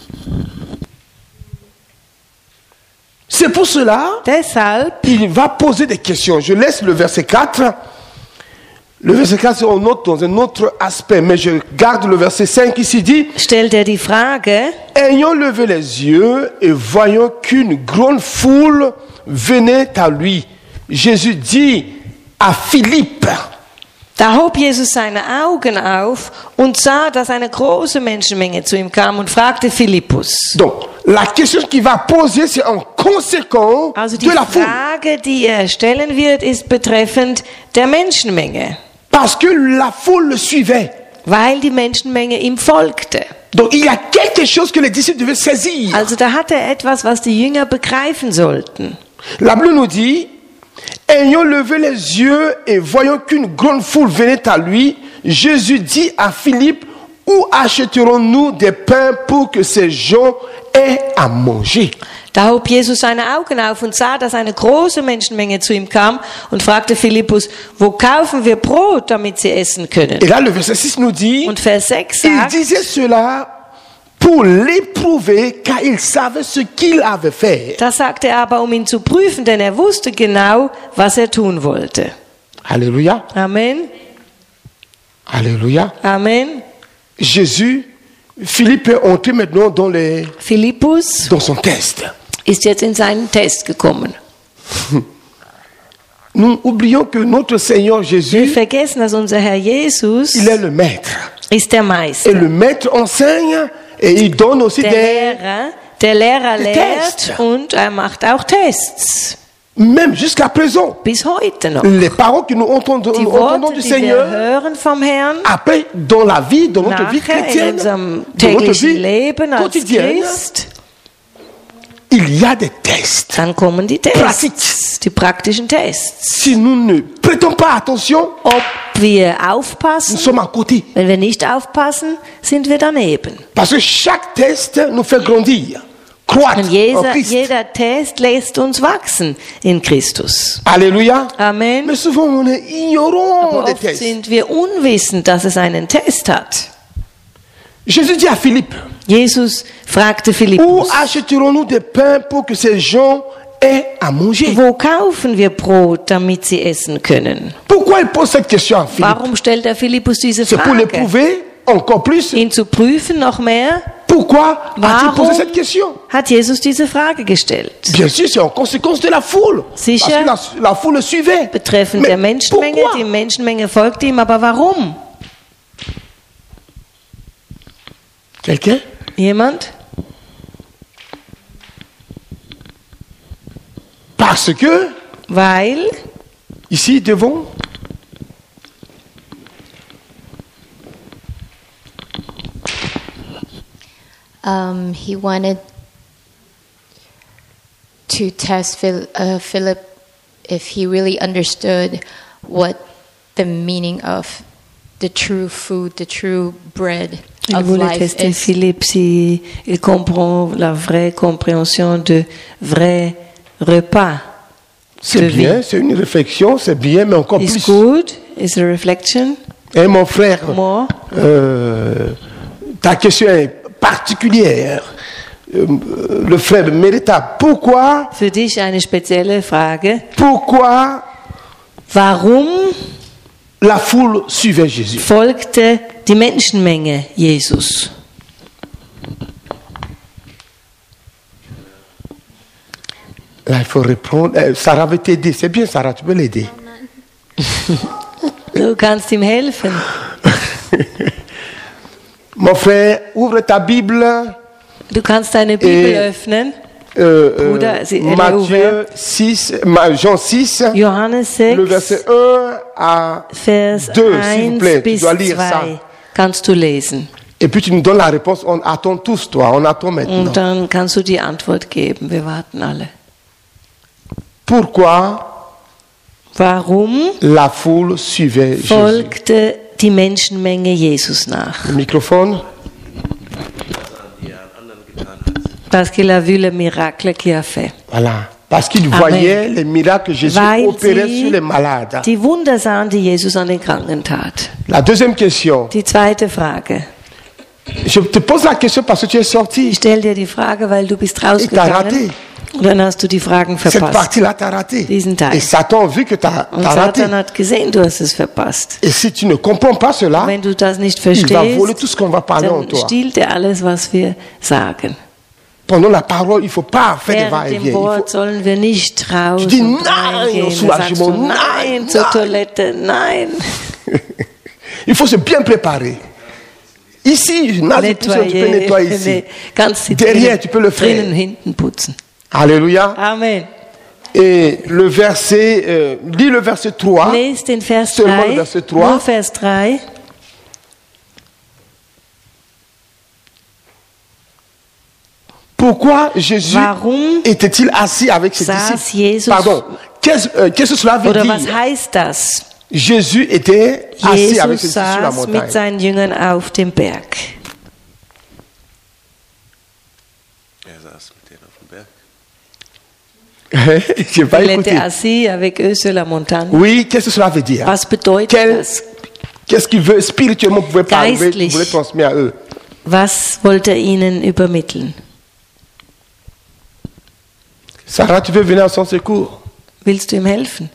C'est pour cela Deshalb, il va poser des questions. Je laisse le verset 4. Le verset 4, on note dans un autre aspect, mais je garde le verset 5 ici dit, stellt er die Frage, ayant levé les yeux et voyant qu'une grande foule venait à lui, Jésus dit à Philippe, da hob Jesus seine Augen auf und sah, dass eine große Menschenmenge zu ihm kam und fragte Philippus. donc la question qu'il va poser, c'est en conséquence Also die de la foule. Frage, die er stellen wird, ist betreffend der Menschenmenge, Parce que la foule le suivait. weil die Menschenmenge ihm folgte. Donc il y a quelque chose que les disciples devaient saisir. Also da hat er etwas, was die Jünger begreifen sollten. La Bible nous dit, ayant levé les yeux et voyant qu'une grande foule venait à lui, Jésus dit à Philippe, où achèterons-nous des pains pour que ces gens aient à manger? Da hob Jesus seine Augen auf und sah, dass eine große Menschenmenge zu ihm kam und fragte Philippus, wo kaufen wir Brot, damit sie essen können? Et là, le verset 6 nous dit, Und Vers 6 il sagt, disait cela pour l'éprouver, car il savait ce qu'il avait fait. das sagte er aber, um ihn zu prüfen, denn er wusste genau, was er tun wollte. Alléluia. Amen. Alléluia. Amen. Jésus, Philippe est entré maintenant Philippus dans son test. ist jetzt in seinen Test gekommen. Nous oublions que notre Seigneur Wir Jésus, vergessen, dass unser Herr Jesus il est le maître. ist der Et Meister. le maître enseigne et il donne aussi Der Lehrer des lehrt Tests. und er macht auch Tests. même jusqu'à présent. Bis heute noch. Les paroles que nous entendons, Die entendons Worte, du die wir Seigneur, hören vom Herrn, après, dans la vie, dans notre vie nachher in chrétienne, unserem dans notre täglichen vie Leben als quotidienne, Christ, il y a des tests. dann kommen die Praxis. Tests, die praktischen Tests. Si nous ne prêtons pas attention, Ob wir nous aufpassen, sommes à côté. wenn wir nicht aufpassen, sind wir daneben. Parce que chaque test nous fait grandir, croître Und en Christ. jeder Test lässt uns wachsen in Christus. Alléluia. Amen. Mais souvent, on est ignorant Aber des oft tests. sind wir unwissend, dass es einen Test hat. Jésus dit à Philippe, Jesus fragte où Philippus, achèterons-nous des pains pour que ces gens aient à manger? wo kaufen wir Brot, damit sie essen können? Pourquoi il pose cette question à Philippe? Warum stellt der Philippus diese C'est pour Frage? l'éprouver encore plus. Ihn zu prüfen noch mehr? Pourquoi a-t-il Warum posé cette question? hat Jesus diese Frage gestellt? Bien sûr, c'est en conséquence de la foule. Sicher. Parce que la foule le suivait. Betreffend Mais der Menschenmenge, pourquoi? die Menschenmenge folgte ihm, aber warum? Quelqu'un? Jemand? Parce que, Weil ici devant, He wanted to test Philip if he really understood what the meaning of the true food, the true bread il of voulait life tester is. Philippe si il comprend la vraie compréhension de vrai repas. c'est de bien, vie. c'est une réflexion, c'est bien, mais encore Is plus. good, is a reflection. Et mon frère, More. ta question est particulière. Le frère Merita, pourquoi Für dich eine spezielle Frage. Warum la foule suivait Jésus? folgte die Menschenmenge Jesus? Là, il faut répondre. Sarah veut t'aider. C'est bien, Sarah, tu peux l'aider. Du kannst ihm helfen. Mon frère, ouvre ta Bible. Du kannst deine Bibel öffnen. Bruder, Matthieu 6, Jean 6, Johannes le 6, verset 1 à Vers 2, s'il vous 1 plaît. Tu bis dois lire ça. 2 kannst du lesen. Et puis tu nous donnes la réponse. On attend tous, toi. On attend maintenant. Und dann kannst du die Antwort geben. Wir warten alle. Pourquoi Warum la foule suivait Jésus? folgte die Menschenmenge Jesus nach? Le microphone. Parce qu'il a vu le miracle qu'il a fait. Voilà. Parce qu'ils voyaient les miracles que Jésus Weil opérait sie sur les malades. die Wunder sahen, die Jesus an den Kranken tat. La deuxième question. Die zweite Frage. Je te pose la question parce que tu es sorti. Ich stelle dir die Frage, weil du bist Et t'as rausgegangen. raté. Und dann hast du die Fragen Cette verpasst. partie-là, t'as raté. Diesen Teil. Et Satan a vu que t'as Und raté. Satan hat gesehen, du hast es verpasst. Et si tu ne comprends pas cela, Wenn du das nicht il va voler verstehst, tout ce qu'on va parler en dann toi. stiehlt er alles, was wir sagen. Pendant la parole, il ne faut pas faire des Während va-et-vient. dem Il faut- Wort sollen wir nicht raus Tu dis und nein reingehen. au Dann sagst du soulagement, nein nein, zur nein. Toilette, nein. Il faut se bien préparer. Ici, Nase poussière, tu peux nettoyer ici. Ganz Derrière, tu peux le faire. drinnen, hinten putzen. Alléluia. Amen. Et le verset, lis le verset 3. Lest den Vers Seulement 3. le verset 3. Nur Vers 3. Pourquoi Jésus Warum était-il assis avec ses saß disciples? Jesus- Pardon. Qu'est-ce que cela veut Oder was dire? heißt das? Jésus était assis avec ses Jesus disciples sur la saß montagne. mit seinen Jüngern auf dem Berg. Er saß mit denen auf dem Berg. Je vais pas Il écouter. était assis avec eux sur la montagne. Oui, qu'est-ce que cela veut dire? Was bedeutet das? Qu'est-ce qu'il veut spirituellement pouvait parler, Geistlich. pouvait transmettre à eux? Was wollte er ihnen übermitteln? Sarah, tu veux venir à son secours? Willst du ihm helfen?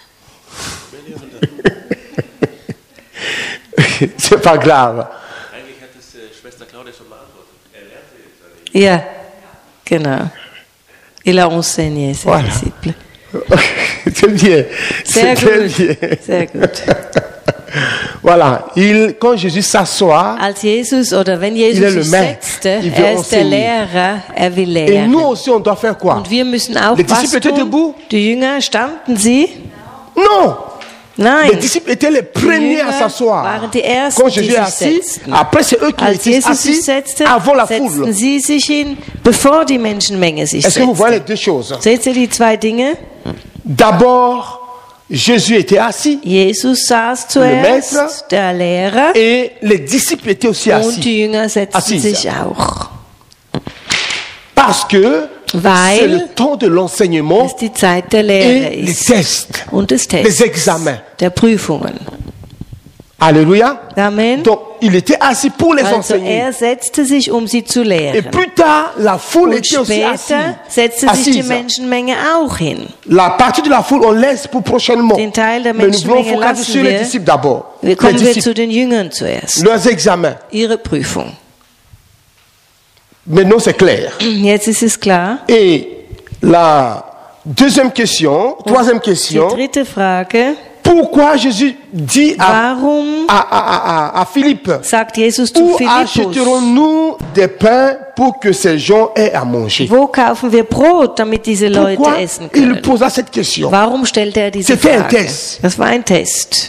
C'est pas grave. Eigentlich hat es Schwester Claudia schon beantwortet. Er lernte jetzt. Ja, genau. Il a enseigné ses Voilà. disciples. C'est bien. Sehr C'est très gut. bien. Sehr gut. Voilà. Quand Jésus s'assoit, Als Jesus oder wenn Il est Jesus le sich Maître. setzte, Il veut er ist der enseigner. Lehrer, er will et lehren. nous aussi, on doit faire quoi? Und wir müssen auch Les was disciples étaient tun? debout? Die Jünger, standen sie? Non! Nein. Les disciples étaient les premiers à Jünger s'asseoir. waren die Ersten, Quand die Jésus est sich assis, setzten. après c'est eux qui Als étaient Jesus sich assis setzte, avant la setzten foule. sie sich hin, bevor die Menschenmenge sich Est-ce que vous voyez les setzte. deux choses? Seht ihr die zwei Dinge? D'abord, Jésus était assis Jesus saß Maître zuerst, der Lehrer, et les disciples étaient aussi und assis. die Jünger setzten Assis. sich auch. Parce que Weil c'est le temps de l'enseignement Es die Zeit der Lehre et les ist tests, und des les Tests, examens. der Prüfungen. Alléluia. Amen. Donc, il était assis pour les Also enseigner. er setzte sich, um sie zu Et lehren. plus tard, la foule Und était aussi assise. später setzte sich die assise. Menschenmenge auch hin. La partie de la foule, on laisse pour prochainement. Den Teil der Mais nous voulons Menschenmenge focaliser lassen sur les wir. disciples d'abord. Les Kommen wir zu disciples, den Jüngern zuerst. leurs examens. Ihre Prüfung. Maintenant, c'est clair. Jetzt ist es klar. Et la deuxième question, troisième Die question, dritte Frage. pourquoi Jésus dit Warum à Philippe, sagt Jesus zu où Philippus, achèterons-nous des pains pour que ces gens aient à manger? wo kaufen wir Brot, damit diese Leute Pourquoi essen il können? posa cette question? Warum stellte er diese C'était un Frage? test. Das war ein Test.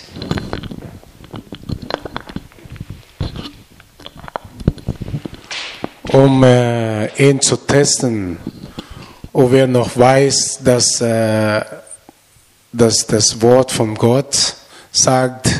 Um ihn zu testen, ob er noch weiß, dass das Wort von Gott sagt,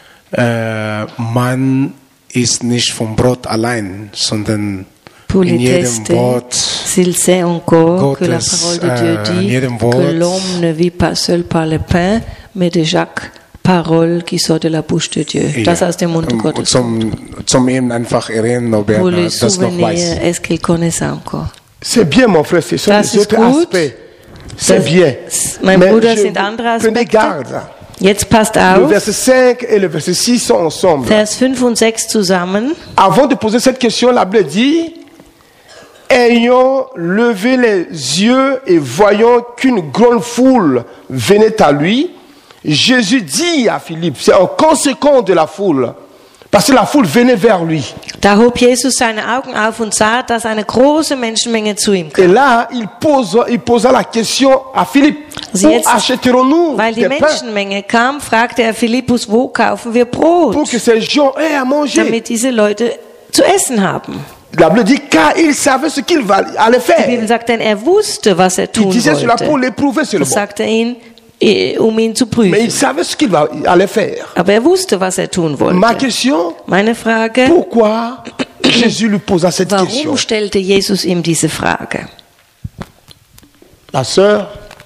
man ist nicht vom Brot allein, sondern Pour in les jedem tester, Wort s'il sait encore que la Gottes, parole de Dieu dit jedem que Wort. l'homme ne vit pas seul par le pain, mais de chaque parole qui sort de la bouche de Dieu. Das aus dem Mund Gottes kommt. zum ihm einfach erinnern, ob er Pour le das noch weiß. souvenir, est-ce qu'il connaît ça encore? C'est bien, mon frère, ce sont Das les ist autres gut. aspects. C'est Das- bien. Mein Mais Bruder, je- sind andere prenez Aspekte. garde. Jetzt passt Le auf, verset 5 et le verset 6 sont ensemble. Vers 5 und 6 zusammen. Avant de poser cette question, la Bible dit, ayant levé les yeux et voyant qu'une grande foule venait à lui, Jésus dit à Philippe, c'est en conséquence de la foule, parce que la foule venait vers lui. Da hob Jesus seine Augen auf und sah, dass eine große Menschenmenge zu ihm Et kam. là, il posa la question à Philippe, Sie où jetzt- achèterons-nous Weil die des pains Menschenmenge kam, fragte er Philippus, wo kaufen wir Brot, pour que ces gens aient à manger? damit diese Leute zu essen haben. La Bible dit, car il savait ce qu'il allait Die Bibel faire. sagt, denn er wusste, was er Il tun disait cela pour wollte. l'éprouver Das seulement. sagte er ihn, um ihn zu Mais il prüfen. savait ce qu'il allait faire. Aber er wusste, was er tun Ma wollte. question, Meine Frage, pourquoi Jésus lui posa cette question? warum stellte Jesus ihm diese Frage? La sœur,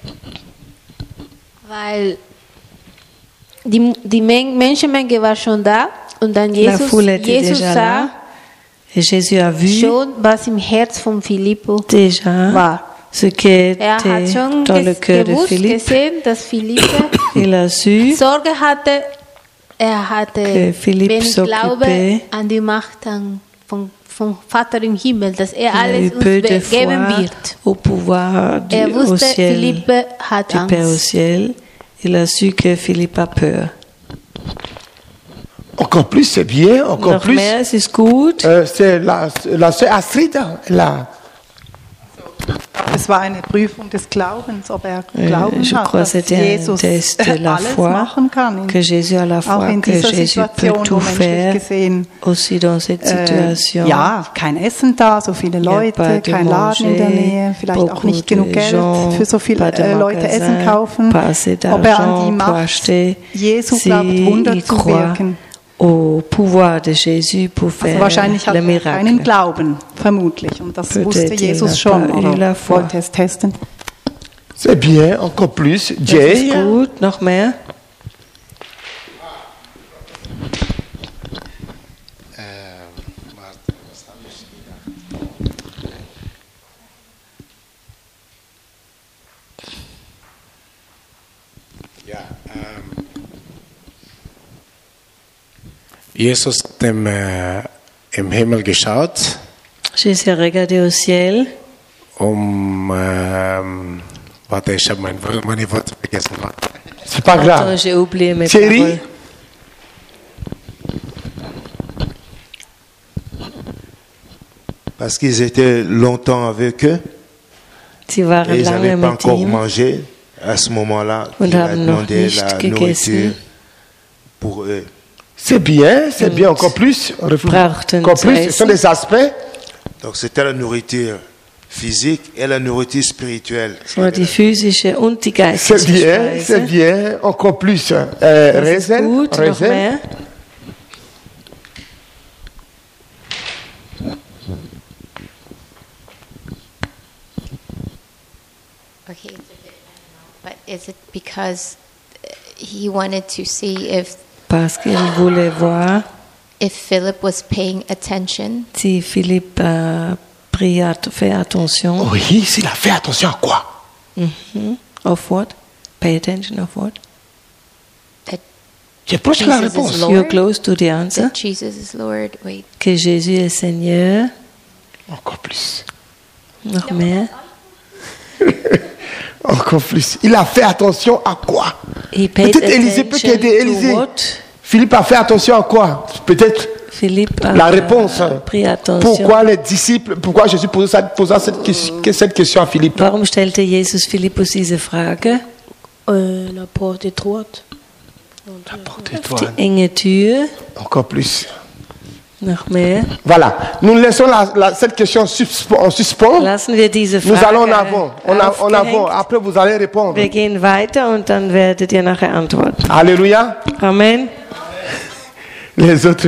Weil die Menschenmenge war schon da und dann La foule était Jesus déjà sah là. Et Jésus a vu schon, was im Herz von Philippus déjà war. ce qui Er hat était schon dans le cœur de gewusst, Philippe. gesehen, dass Philippe Il a su Sorge hatte. Er hatte que Philippe wenig Glaube s'occupait. an die Macht vom Vater im Himmel, dass er il a eu alles uns peu de geben foi wird. au pouvoir Er au wusste, ciel, Philippe hat du Père au Angst. ciel. Il a su que Philippe a peur. encore plus, c'est bien, encore Noch plus. mehr, es ist gut. C'est la sœur Astrid, là. Es war eine Prüfung des Glaubens, ob er Glauben Je hat, crois que dass c'était un Jesus test de la alles foi, machen kann. que Jésus a la Auch foi, in que dieser Jésus peut Situation, tout wo menschlich faire, gesehen, aussi dans cette situation. ja, kein Essen da, so viele Il y a Leute, pas de kein Laden in der manger, Nähe, vielleicht auch beaucoup nicht genug de Geld gens, für so viele pas de Leute magasin, Essen kaufen. pas assez Ob er an die d'argent pour Macht acheter. Jesu Si glaubt, Wunder il zu croit wirken. au pouvoir de Jésus pour Also faire wahrscheinlich hat le er keinen miracle. Glauben, vermutlich. Und das Peut-être wusste il Jesus n'a schon pas eu la oder foi. wollte es testen. C'est bien, encore plus. Das ist Jay. gut. Noch mehr? Jesus hat im Himmel geschaut, Jésus a regardé au ciel warte, ich habe meine Worte vergessen. C'est pas Attends, grave. j'ai oublié mes Thierry? paroles. Parce qu'ils étaient longtemps avec eux Sie waren et ils n'avaient lange pas mit encore ihm mangé. À ce moment-là, und il a haben noch demandé nicht la gegessen. nourriture pour eux. C'est bien, encore plus. Brauchten Encore zu plus, ce sont essen. des aspects. Donc c'était la nourriture physique et la nourriture spirituelle. Das war die physische und die C'est geistliche bien, c'est Speise. bien, encore plus. Das ist Raisin, gut. Noch raisin. mehr? Okay, it's a bit, I don't know, but is it because he wanted to see Parce qu'il voulait voir if Philip was paying attention? si Philippe a fait attention. Oui, s'il a fait attention à quoi? Of what? Pay attention of what? That J'ai proche de la Jesus is réponse. Lord? You're close to the answer. That Jesus is Lord. Wait. Que Jésus est Seigneur. Encore plus. Noch mehr? Encore plus. Il a fait attention à quoi? He paid Peut-être Élisée peut attention t'aider. to Élisée. what? Philippe a fait attention à quoi? Peut-être Philippe a la réponse. pris attention. Pourquoi les disciples, pourquoi Jésus posa cette question à Philippe? Warum stellte Jesus Philippus diese Frage? La porte étroite. Die enge Tür. Encore plus. Noch mehr? Voilà. Nous laissons cette question en suspens. Lassen wir diese Nous Frage allons en avant. En avant. aufgehängt. Après, vous allez répondre. Wir gehen weiter und dann werdet ihr nachher antworten. Alléluia. Amen. Les autres.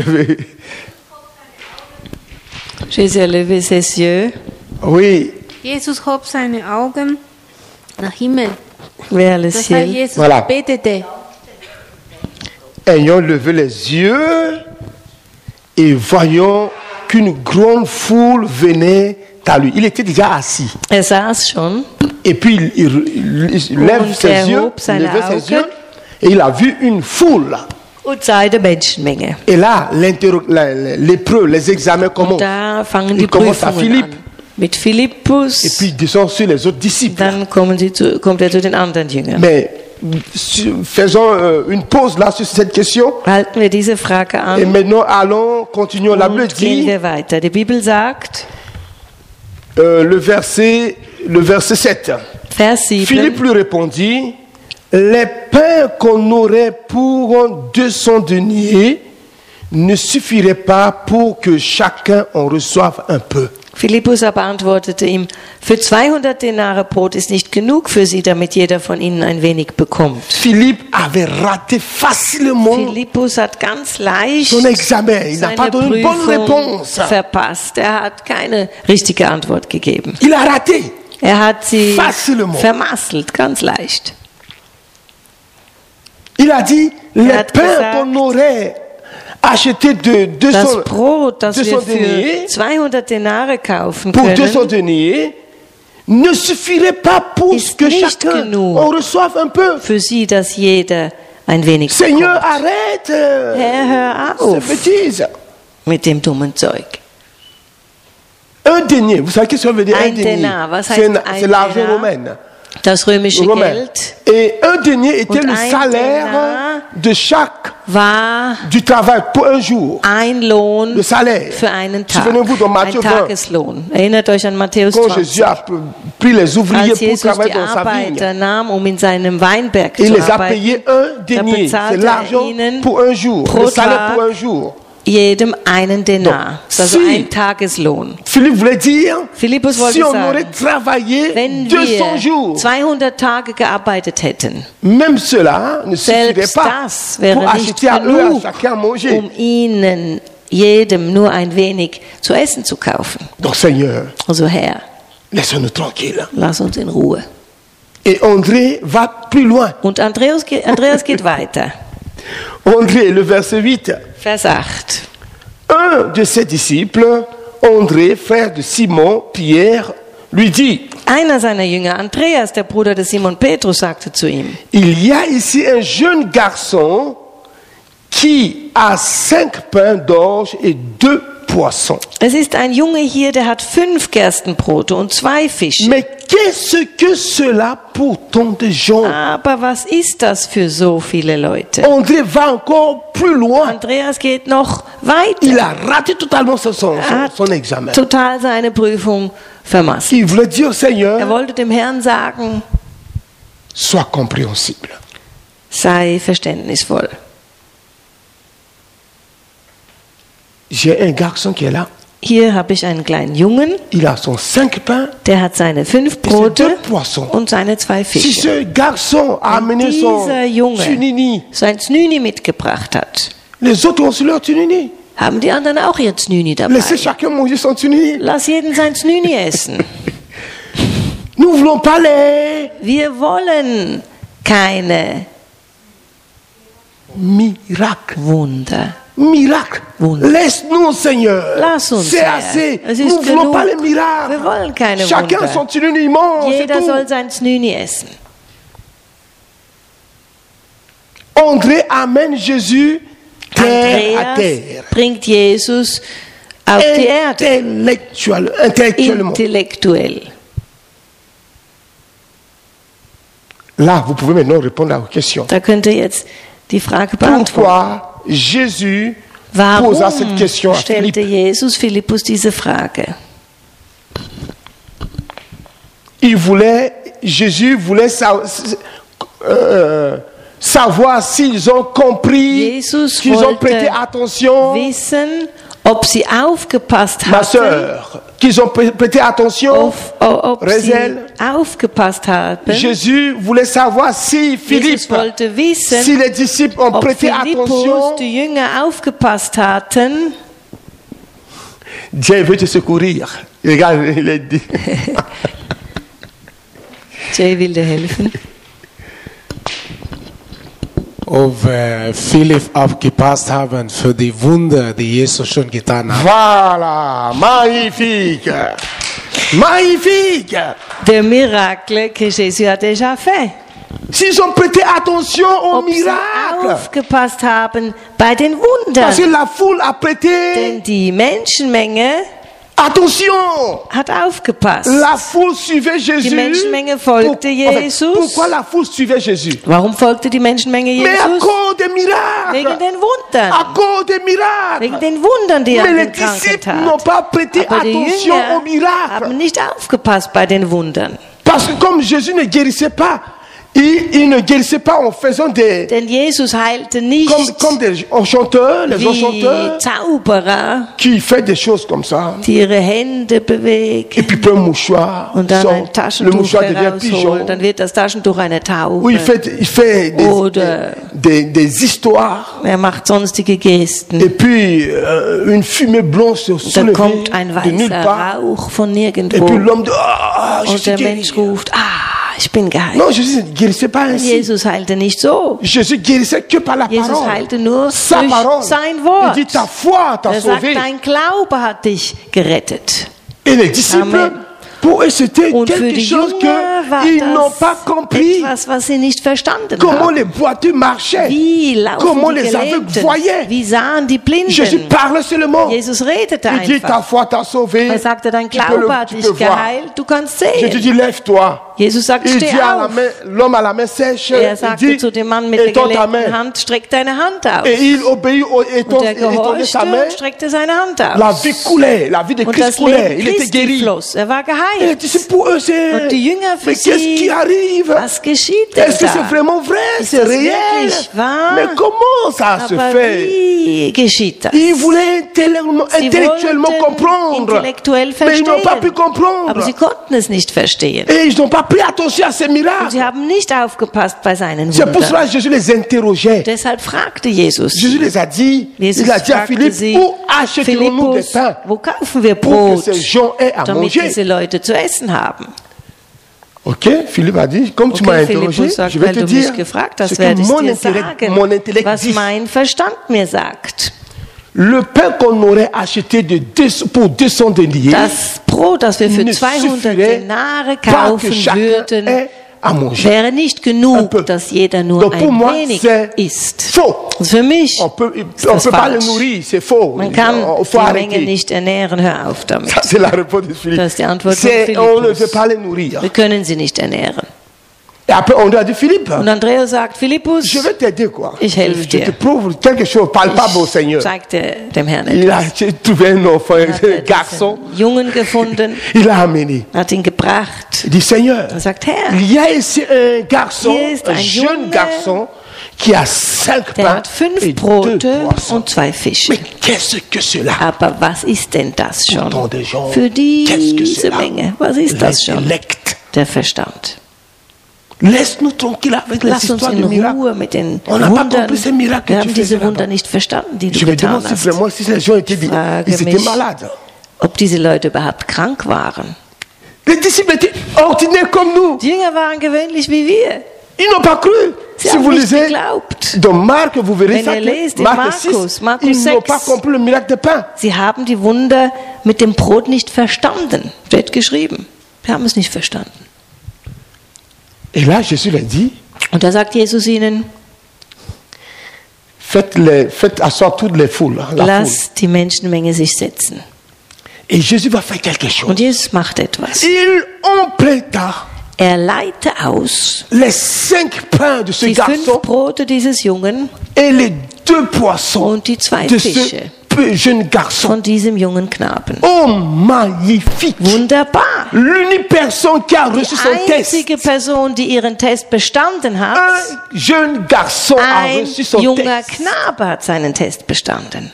Jésus a levé ses yeux Oui. Jesus hob seine Augen nach Himmel. vers le Das heißt, ciel. Jesus Voilà. betete. Ayant levé les yeux et voyant qu'une grande foule venait à lui. Il était déjà assis. Er saß schon Et puis il lève Und ses yeux, erhob seine levait ses Augen. yeux, et il a vu une foule. und sah eine Menschenmenge. Et là, l'épreuve, les examens commencent. Da fangen die Il commence à Prüfungen Philippe. an. Mit Philippus, Et puis il descend sur les autres disciples. dann kommt er zu den anderen Jüngern. Mais faisons une pause là sur cette question. Halten wir diese Frage Et an maintenant, continuons. La Bible und gehen dit, wir weiter. Die Bibel sagt, le verset 7. Vers 7, Philippe lui répondit, les pains qu'on aurait pour 200 deniers ne suffiraient pas pour que chacun en reçoive un peu. Philippus aber antwortete ihm, für 200 Denare Brot ist nicht genug für sie, damit jeder von ihnen ein wenig bekommt. Philippe avait raté facilement Philippus hat ganz leicht son examen. Il n'a seine pas donné une bonne Prüfung réponse. verpasst. Er hat keine richtige Antwort gegeben. Il a raté. Er hat sie Facilement. vermasselt, ganz leicht. Il a dit, les hat pains gesagt, qu'on aurait acheté de 200, Das Brot, das 200 wir für deniers, 200 Denare kaufen pour 200 können, deniers, ne suffirait pas pour Ist que nicht chacun genug. en reçoive un peu. für sie, dass jeder ein wenig Seigneur, bekommt. arrête Herr, hör ces auf bêtises. mit dem dummen Zeug. Un denier, vous savez ce que ça veut dire Ein un denier? Denar, was C'est heißt ein c'est l'argent Denar? romain. Das römische Romain. Geld Et un denier était Und le ein salaire Denar de chaque war du travail pour un jour. ein Lohn Le salaire. für einen Tag. Souvenez-vous dans Ein Matthieu 20, Tageslohn. Erinnert euch an Matthäus quand 20. Jésus a pris les ouvriers Als pour Jesus travailler die dans sa Arbeiter vigne, nahm, um in seinem Weinberg il zu les a arbeiten, payés un denier. C'est bezahlte l'argent ihnen pour un jour, pro le salaire Tag pour un jour. jedem einen Denar. Das ist also si- ein Tageslohn. Philippe voulait dire, Philippus wollte si on sagen, aurait travaillé wenn 200 wir jours, 200 Tage gearbeitet hätten, même cela ne suffirait selbst pas das wäre pour nicht acheter à eux, à genug, chacun à manger. um ihnen jedem nur ein wenig zu essen zu kaufen. Donc Seigneur, Also Herr, laisse-nous tranquilles. lass uns in Ruhe. Et André va plus loin. Und Andreas geht weiter. André, le verset 8. Vers 8. Un de ses disciples, André, frère de Simon, Pierre, lui dit, Einer seiner Jünger, Andreas, der Bruder des Simon Petrus, sagte zu ihm, il y a ici un jeune garçon qui a 5 pains d'orge et 2 poissons. es ist ein Junge hier, der hat 5 Gerstenbrote und 2 Fische. Mais qu'est-ce que cela pour tant de gens? Aber was ist das für so viele Leute? André va encore plus loin. Andreas geht noch Il weiter. a raté totalement son examen. Total seine Prüfung vermasst. Il voulait dire au Er Seigneur, wollte dem Herrn sagen, sois compréhensible. sei verständnisvoll. J'ai un garçon qui est là. Hier habe ich einen kleinen Jungen, Il a son 5 pains der hat seine 5 et ses 2 Brote poissons. und seine 2 Si Fische. ce garçon a amené son Dieser Junge tunini, sein Znüni mitgebracht hat, les autres ont aussi leur tunini. haben die anderen auch ihr Znüni dabei. Laissez chacun manger son tunini. Lass jeden sein Znüni essen. Nous ne voulons pas les Wir wollen keine miracles. Wunder. Miracle. Wunder. Laisse-nous, Seigneur. Lass uns, C'est Herr. assez. Es Nous ist ne voulons genug. pas les miracles. Wir wollen keine Chacun Wunder. son tunini, il mange. c'est Jeder tout. soll sein Znüni essen. André amène Jésus terre à Andreas terre. bringt Jesus auf die Erde. Intellectuellement. Intellektuell. Là, vous pouvez maintenant répondre à vos questions. Da könnt ihr jetzt die Frage beantworten. Pourquoi Jésus Warum posa cette question à stellte Philippe? Jesus Philippus diese Frage? Jésus voulait savoir s'ils ont compris, Jesus qu'ils ont prêté wollte attention, wissen, ob sie aufgepasst ma hatten, sœur, qu'ils ont prêté attention, ob sie Rezel. aufgepasst haben. Jésus voulait savoir si Philippe, Jesus wollte wissen, si les disciples ont ob prêté Philippus, attention. die Jünger, aufgepasst hatten. Dieu veut te secourir. Regarde, il est dit. Jay will dir helfen. Ob Philipp aufgepasst haben für die Wunder, die Jesus schon getan hat. Voilà, magnifique. Magnifique. Der Miracle que Jésus a déjà fait. S'ils ont prêté attention aux Ob sie miracles. aufgepasst haben bei den Parce que Wundern. la foule a prêté Denn die Menschenmenge attention. hat aufgepasst. La foule suivait Jésus. Die Menschenmenge folgte Jesus. Pourquoi la foule suivait Jésus? Warum folgte die Menschenmenge Mais à Jesus? cause des miracles. Wegen den À Wundern. cause des miracles. Wegen den Wundern, die er Mais an les den Kranken disciples n'ont tat. pas prêté Aber die attention aux Jünger miracles. haben nicht aufgepasst bei den Wundern. Parce que comme Jésus ne guérissait pas, il ne guérissait pas en faisant des... Denn Jesus heilte nicht Comme des enchanteurs, les wie enchanteurs, Zauberer, qui fait des choses comme ça. die ihre Hände Et bewegen puis prend un mouchoir, und dann ein le Taschentuch mouchoir devient pigeon. herausholen. Dann wird das Taschentuch eine Ou il Taube. fait Oder des histoires. er macht sonstige Gesten. Et puis une fumée blanche se Und dann soulevait kommt ein de nulle weißer part. Rauch von Et nirgendwo. puis l'homme dit, ah, je Und suis der guéri. Mensch ruft, ich bin geheilt. Non, Jésus ne guérissait pas ainsi. Jesus heilte nicht so. Jésus guérissait que par la Jesus parole. heilte nur Sa durch parole. sein Il Wort. dit, ta foi t'a Er sagt, sauvé. dein Glaube hat dich gerettet. Et les disciples, Amen. pour eux, c'était Und für quelque die chose Jünger war qu'ils n'ont das pas compris. etwas, was sie nicht verstanden Comment haben. les boiteux marchaient. Wie laufen Comment die les aveugles Gelähmten? voyaient. Wie sahen die Jésus Blinden? parle seulement. Jesus redete Il dit, ta einfach. foi t'a sauvé. Er sagte, dein Tu peux Glaube hat tu dich peux voir. geheilt, du kannst Jésus sehen. dit, lève-toi. Jesus sagt, Il steh dit à auf. l'homme à la main sèche, Er il sagte dit, zu dem Mann mit der étends ta gelähmten main. Hand, streck deine Hand aus. Et il obéit, Und er étendait gehorchte sa main. und streckte seine Hand La aus. vie coulait, la vie de Und Christ das coulait. Leben Il était Christi guéri. floss. Er war Et les geheilt. disciples, pour eux, c'est... Und die Jünger für Mais qu'est-ce qui sie, arrive? was geschieht denn Est-ce que c'est da? vraiment vrai? Ist C'est das réel? wirklich wahr? Mais comment ça se Aber fait? wie geschieht das? Ils voulaient Sie intellectuellement wollten comprendre. intellektuell Mais ils n'ont pas pu verstehen, comprendre. aber sie konnten es nicht verstehen. Et ils n'ont pas pris attention à ces Und miracles. sie haben nicht aufgepasst bei seinen C'est pour cela Wundern. que Jésus les interrogeait. Deshalb fragte Jesus. Jésus les a dit, Jesus il a dit à fragte Philippe, sie, où achetons-nous des Philippus, pains wo kaufen wir pour que Brot, ces gens aient à damit manger? diese Leute zu essen haben? Ok, Philippe a dit, comme tu m'as Okay, interrogé, Philippus sagt, je vais weil te du dire mich gefragt ce hast, que werde ich mon dir intellect sagen, was dit. mein Verstand mir sagt. Le pain qu'on aurait acheté pour 200 deniers Das Brot, das wir für ne 200 suffirait Denare pas que kaufen chacun würden, ait à manger. wäre nicht Un genug, peu. dass jeder nur Donc pour ein moi, wenig c'est isst. faux. Für mich On peut das pas le falsch. nourrir, c'est faux. Man kann Il faut die Menge arrêter. nicht ernähren, hör auf damit. Ça, c'est la réponse de Philippe. Das ist die Antwort von On ne Philippus. veut pas les nourrir. Wir können sie nicht ernähren. Et après, on lui a dit, Philippe, Und Andreas sagt, Philippus, je vais t'aider, quoi. Ich helfe Je dir. te prouve quelque chose palpable au Seigneur. ich zeigte dem Herrn Il a etwas. trouvé un enfant, Er hat un garçon. diesen Jungen gefunden, Il l'a amené. hat ihn gebracht. Il dit, Seigneur, Er sagt, Herr, il y a ici un garçon, Hier ist un ein jeune Junge, garçon, qui a 5 der pains hat 5 et 2 Brote poissons. und 2 Fische. Mais qu'est-ce que cela? Aber was ist denn das schon? Tant de gens. Für Qu'est-ce que diese cela? Menge. Was ist das schon? L'intellect. Der Verstand. Laisse-nous tranquille avec les Lass uns histoires in de miracles. Ruhe mit den On n'a pas Wundern. compris ces miracles que Wir tu haben faisais diese là-bas. Wunder nicht verstanden, die du Je me getan demande si hast. vraiment si les gens étaient, Frage ils étaient mich, malades. ob diese Leute überhaupt krank waren. Les disciples étaient ordinaires comme nous. Die Jünger waren gewöhnlich wie wir. Ils n'ont pas cru. Sie Si haben vous nicht lisez geglaubt. dans Marc, vous verrez Wenn ça. ihr lest Que in Marc 6, Markus ils n'ont 6. pas compris le miracle de pain. Sie haben die Wunder mit dem Brot nicht verstanden. Steht geschrieben. Wir haben es nicht verstanden. Et là, Jésus leur dit, Und da sagt Jesus ihnen, faites asseoir toutes les foules. La foule. lass die Menschenmenge sich setzen. Et Jésus va faire quelque chose. Und Jesus macht etwas. Il compléta Er leite aus les 5 pains de ce die 5 garçon Brote dieses Jungen et les 2 poissons und die 2 de ce Fische jeune garçon. von diesem jungen Knaben. Oh, magnifique! Wunderbar. L'unique personne qui a reçu son Die test, einzige Person, die ihren Test bestanden hat, un jeune garçon a ein reçu son junger test. Knabe hat seinen Test bestanden.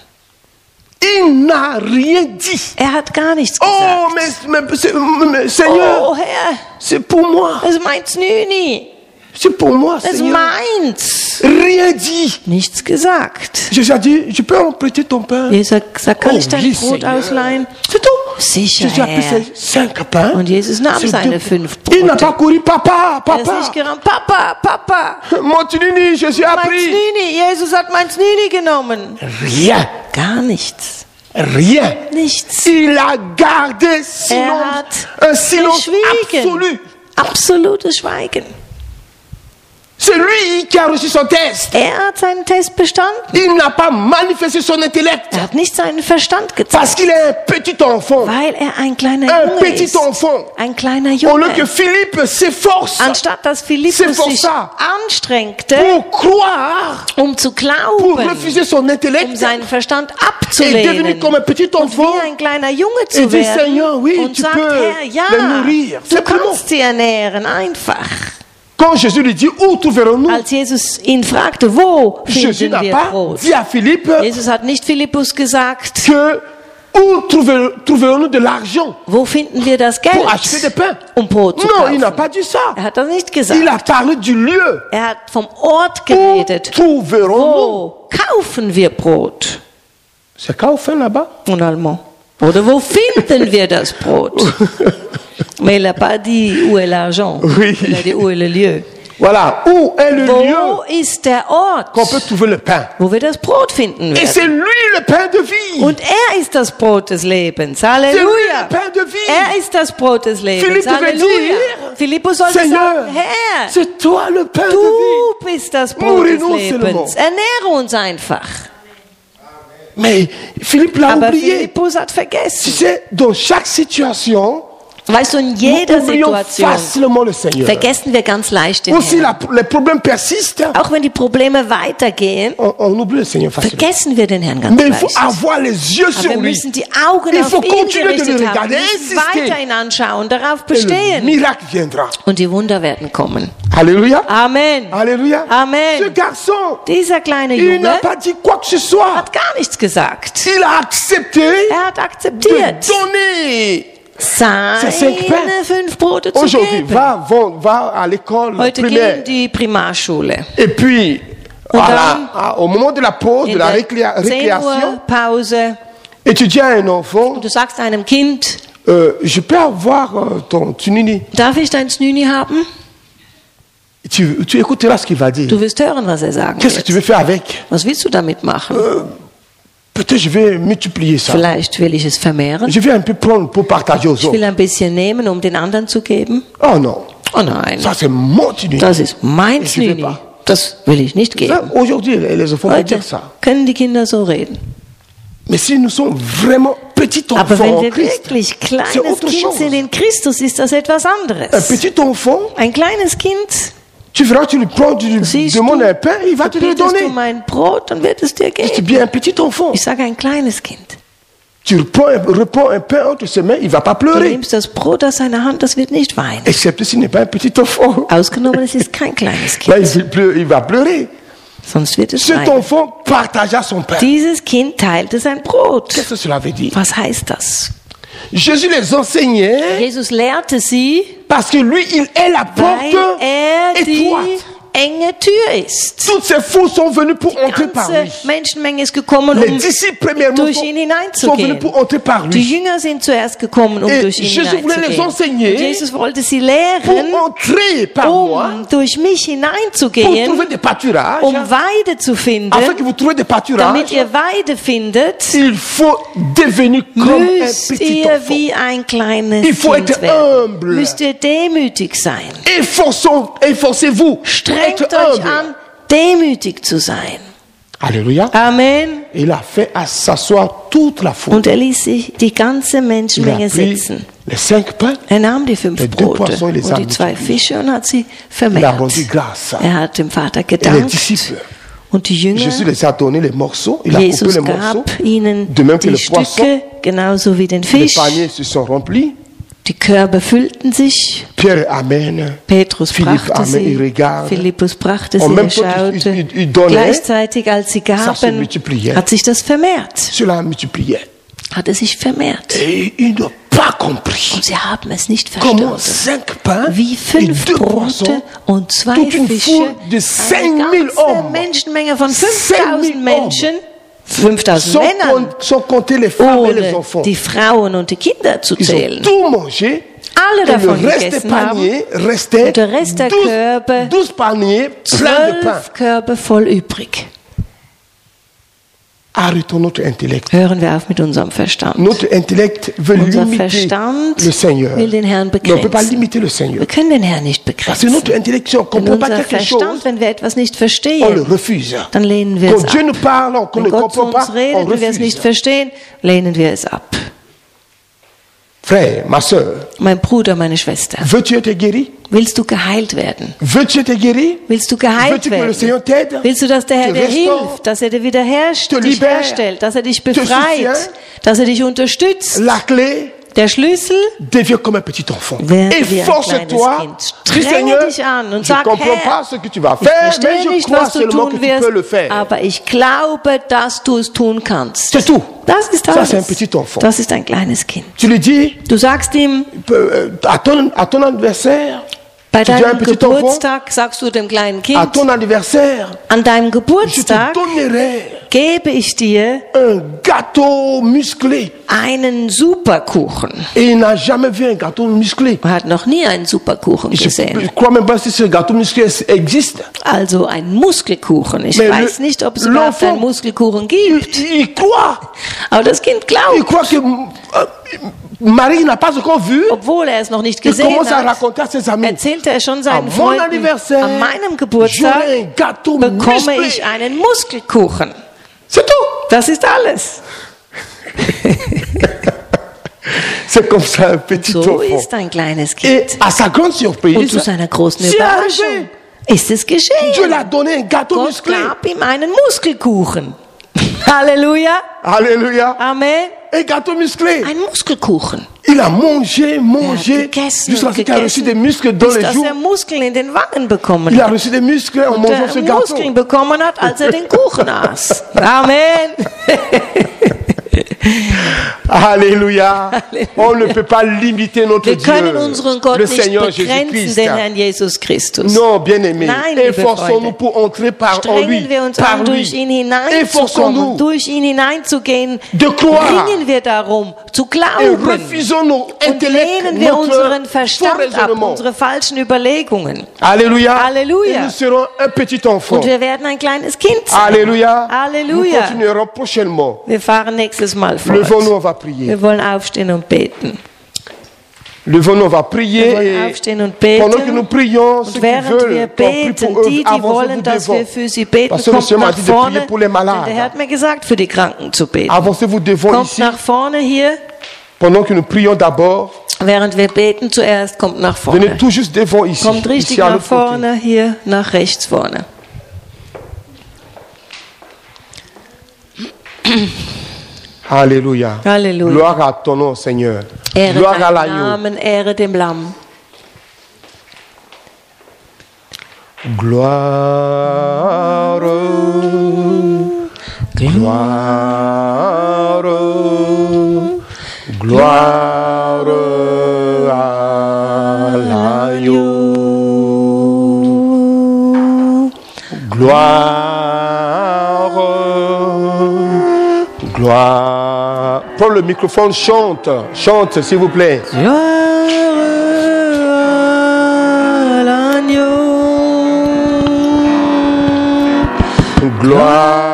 Il n'a rien dit. Er hat gar nichts Oh, gesagt. mais Seigneur, Oh Herr, c'est pour moi. es ist meins Nüni. C'est pour moi, Es ist Seigneur. meins. Rien dit. Nichts gesagt. Jésus a dit, je peux emprunter ton pain. Jesus sagt, kann ich dein oui, Brot Seigneur. ausleihen? C'est tout. Sicher, Jésus a pris Herr. ses 5 pains. Und Jesus nahm ses seine 2 5 Il n'a Brote. pas couru, papa, Er ist papa. nicht gerannt. Papa, Papa. Mon Tunini, Jésus a Meins pris. Nüni. Jesus hat meins Nüni genommen. Rien. Gar nichts. Rien. Nichts. Il a gardé silence, hat un silence geschwiegen. absolu. Absolutes Schweigen. C'est lui qui a reçu son test. Er hat seinen Test bestanden. Il n'a pas manifesté son intellect Er hat nicht seinen Verstand parce gezeigt, qu'il est un petit enfant. weil er ein kleiner Un Junge petit ist. enfant. Ein kleiner Au lieu que Junge. Philippe s'efforce Anstatt dass C'est Philippus pour sich ça. anstrengte, pour croire, um zu pour glauben, refuser son um intellect seinen Verstand et devenir abzulehnen, comme un petit enfant wie ein kleiner Junge et zu dire werden Seigneur, oui, und tu sagt, peux Herr, les ja, nourrir. du Simplement. kannst sie ernähren, einfach. Quand Jésus lui dit où trouverons-nous, Als Jesus ihn fragte, wo Jésus finden n'a wir pas Brot? dit à Philippe Jesus hat nicht Philippus gesagt, que où trouverons-nous de l'argent wo finden wir das Geld, pour acheter des pains. um Brot zu Non, il n'a kaufen. pas dit ça. Er hat das nicht gesagt. Il a parlé du lieu. Er hat vom Ort Où geredet. trouverons-nous? Wo kaufen wir Brot? C'est quand on fait là-bas? En allemand. Oder wo finden wir das Brot? Mais il n'a pas dit où est l'argent. Oui. Il a dit où est le lieu. Voilà, où est le lieu Wo ist der Ort, qu'on peut trouver le pain? wo wir das Brot finden Et c'est werden? lui le pain de vie. Und er ist das Brot des Lebens. C'est lui Halleluja. le pain de vie. Er ist das Brot des Lebens. Philippe devait Halleluja. dire, Philippus sollte Seigneur, sagen, Herr, c'est toi le pain de vie. du bist das Brot des Nourris-nous Lebens. seulement. Ernähre uns einfach. Mais Philippe l'a Aber oublié. Philippus hat Tu vergessen. sais, dans chaque situation, Weißt du, in nous jeder oublions Situation facilement le Seigneur. vergessen wir ganz leicht den Aussi, Herrn. les problèmes persistent. Auch wenn die Probleme weitergehen, On oublie le Seigneur facilement. vergessen wir den Herrn ganz Mais il faut leicht. avoir les yeux Aber sur wir lui. müssen die Augen Il auf faut ihn continuer de le gerichtet haben, regarder, nicht insister. weiter ihn anschauen, darauf Et le bestehen. miracle viendra. Und die Wunder werden kommen. Alléluia. Amen. Alléluia. Amen. Ce garçon, Dieser kleine il n'a Junge pas dit quoi que ce soit. hat gar nichts gesagt. Il a accepté Er hat de akzeptiert, donner. seine 5 pains. 5 Brote zu Aujourd'hui, geben. va à l'école Heute primaire. gehen die Primarschule. Et puis, Und au moment de la pause, de In la der 10 récréation, Uhr Pause. et tu dis à un enfant, Und du sagst einem Kind, Je peux avoir ton tunini. Darf ich dein Znüni haben? Tu écouteras ce qu'il va dire. Du wirst hören, was er sagen Qu'est-ce que tu wird. veux faire avec? Was willst du damit machen? Peut-être je vais multiplier ça. Vielleicht will ich es vermehren. Je vais un peu prendre pour partager aux Ich autres. will ein bisschen nehmen, um den anderen zu geben. Oh non, Oh nein, ça c'est mon tunini. das ist mein Ich will Znüni. pas. Das will ich nicht geben. Ça, aujourd'hui, les enfants vont Heute dire ça. können die Kinder so reden. Mais si nous sommes vraiment petits Aber wenn enfants en wir Christ, wirklich c'est kleines autre Kind chose. sind in Christus, ist das etwas Un anderes. petit enfant, Ein kleines Kind, tu verras, tu lui prends, tu lui siehst demandes du, un pain, il va te le bietest du donner. mein Brot, dann wird es dir Je dis geben. bien un petit enfant. Ich sage ein kleines Kind. Tu reprends un pain entre ses mains, il va pas Du pleurer. nimmst das Brot aus seiner Hand, das wird nicht weinen. Excepté s'il n'est pas un petit enfant. Ausgenommen, es ist kein kleines Là, Kind. il va pleurer. Sonst wird es Cet weinen. enfant partagea son pain. Dieses Kind teilte sein Brot. Qu'est-ce que cela veut dire? Was heißt das? Jésus les enseignait Jesus lehrte sie, parce que lui, il est la weil porte die étroite. enge Tür ist. Toutes ces foules sont venues pour entrer par Ganze lui. Menschenmenge ist gekommen, Les um disciples, premièrement, durch ihn sont venus hineinzugehen. pour entrer par Die lui. Jünger sind zuerst gekommen, um Et durch ihn Jésus voulait les hineinzugehen. enseigner Und Jesus wollte sie Pour lehren, entrer par moi, durch mich pour hineinzugehen, trouver des pâturages, Weide zu finden. afin que vous trouviez des pâturages, Damit ihr Weide findet, il faut devenir comme un müsst petit ihr enfant. wie ein kleines Il faut Kind être werden. humble. Müsst ihr demütig sein. Efforcez-vous, Strengt être euch humble. an, demütig zu sein. Alléluia. Amen. Il a fait à s'asseoir toute la foule. Und er ließ sich die ganze Il a Menschenmenge pris setzen. les 5 pains, Er nahm die 5 les deux Brote poissons et les und die 2 multipliés. Fische und hat sie il a vermehrt. rendu grâce. Er hat dem Vater Et les gedankt. disciples, Und die Jünger, Jésus les a donné les morceaux, il a coupé Jesus les morceaux, gab ihnen de même que die les poissons, Stücke, genauso wie den les Fisch. paniers se sont remplis. Die Körbe füllten sich. Pierre amène, Petrus Philippe brachte amène, il sie. regarde. Philippus brachte En sie, même er temps, schaute. il donnait, Gleichzeitig, als sie ça se gaben, multipliait. hat sich das vermehrt. Cela multipliait. Hat es sich vermehrt. Et ils n'ont pas compris Und sie haben es nicht comment verstanden. 5 pains Wie et 5 2 Brote poissons, und 2 toute une Fische, foule de eine 5000 ganze hommes, Menschenmenge von 5000 5000 Menschen, 5000 sans, Männern, sans compter les femmes et les ohne enfants. die Frauen und die Kinder zu Ils ont zählen. tout mangé. Alle Et le davon reste des gegessen haben. paniers restait Und der Rest der 12, Körbe, 12 paniers pleins de pain. 12 Körbe voll übrig. Arrêtons notre intellect. Hören wir auf mit unserem Verstand. Notre intellect veut Unser limiter Verstand le Seigneur. will den Herrn Mais on ne peut pas begrenzen. limiter le Seigneur. Wir können den Herrn nicht Parce que begrenzen. notre intellect, si on ne Wenn comprend pas unser quelque Verstand, chose, wenn wir etwas nicht on le verstehen, refuse. dann lehnen wir es Quand Dieu ab. nous parle, on ne Wenn Gott zu comprend pas, uns redet on und wir es nicht refuse. verstehen, lehnen wir es ab. Frère, ma soeur, Mein Bruder, meine Schwester, veux-tu être guéri? willst du geheilt werden? Veux-tu être guéri? Willst du geheilt Veux-tu que le werden? Seigneur t'aide? Willst du, dass der Herr te dir restaure, hilft, dass er dir dich libère, herstellt, dass er dich te befreit, soutient? dass er dich unterstützt? La clé Der Schlüssel, devient comme un petit enfant. werde wie ein Efforce-toi. kleines Kind. Dis, Strenge Seigneur, dich an und je sag, ne comprends pas Herr, ce que tu vas ich faire, mais verstehe je nicht, crois was du seulement que tun tu peux le wirst, faire. aber ich glaube, dass du es tun kannst. C'est tout. Das ist Ça, alles. c'est un petit enfant. Das ist ein kleines Kind. Tu lui dis, Du sagst ihm, à ton anniversaire, bei tu dis à un deinem petit enfant, Geburtstag sagst du dem kleinen à Kind, ton anniversaire, an deinem je te Geburtstag donnerai gebe ich dir un gâteau musclé. einen Superkuchen. Et il n'a jamais vu un gâteau musclé. Er hat noch nie einen Superkuchen Je gesehen. ne crois même pas si ce gâteau musclé existe. Also ein Muskelkuchen. Ich Mais weiß nicht, ob es überhaupt l'enfant- einen Muskelkuchen gibt. Il croit. Aber das Kind Il glaubt, croit que Marie n'a pas encore vu. obwohl er es noch nicht Il gesehen commence à hat, raconter à ses amis. erzählte er schon À seinen mon Freunden, anniversaire, an meinem Geburtstag j'aurai un gâteau bekomme musclé. ich einen Muskelkuchen. C'est tout. Das ist alles. C'est comme ça un petit So enfant. ist ein kleines Et Kind. à sa grande Und surprise, zu seiner großen c'est Überraschung arrivé. ist es Dieu geschehen. l'a donné un gâteau Gott musclé. gab ihm einen Muskelkuchen. Halleluja. Alléluia. Amen. Un gâteau musclé. Ein Muskelkuchen. Il a mangé, Er mangé, hat gegessen jusqu'à und ce qu'il a reçu gegessen, des muscles dans bis les dass joues. er Muskeln in den Wangen bekommen Il a hat. reçu des muscles en Und mangeant ce er gâteau. Muskeln bekommen hat, als er den Kuchen aß. Amen. Alléluia. On ne peut pas limiter notre Wir Dieu, können unseren Gott le nicht Seigneur begrenzen, Jésus-Christ. den Herrn Jesus Christus. Non, bien-aimés, Nein, liebe efforçons-nous Freunde. pour entrer en lui, Strengen wir uns par an, durch ihn lui. hineinzukommen, Efforçons-nous durch ihn hineinzugehen. de croire Ringen wir darum, zu et glauben. refusons nos Und intellects, lehnen wir unseren notre faux Verstand ab, raisonnement. unsere falschen Überlegungen. Alléluia. Alléluia. Et nous serons un petit enfant. Und wir werden ein kleines Kind sein. Alléluia. Nous Halleluja. continuerons prochainement. Wir fahren nächstes Mal fort. Levons-nous, on va prier. Wir wollen aufstehen und beten. Levons-nous, on va Wir prier. wollen Et aufstehen und pendant que nous beten. prions, ceux Und qui während wir veulent qu'on prie beten, pour eux, die avancez-vous wollen, dass devant. wir für sie beten, Parce que le kommt Seigneur m'a nach dit de prier vorne. pour les Denn der Herr malades. hat mir gesagt, für die Kranken zu beten. Avancez-vous devant Kommt ici. nach vorne hier. Pendant que nous prions d'abord, Während wir beten, zuerst kommt nach venez vorne. tout juste devant ici. Kommt richtig Ici à nach l'autre côté. vorne, hier nach rechts vorne. Alléluia. Halleluja. Gloire à ton nom, Seigneur. Ehre Gloire à deinem l'agneau. Namen, Ehre dem Lamm. Gloire. Gloire. Gloire à l'agneau. Gloire. Gloire. Prends le microphone, chante. Chante, s'il vous plaît. Gloire à l'agneau. Gloire.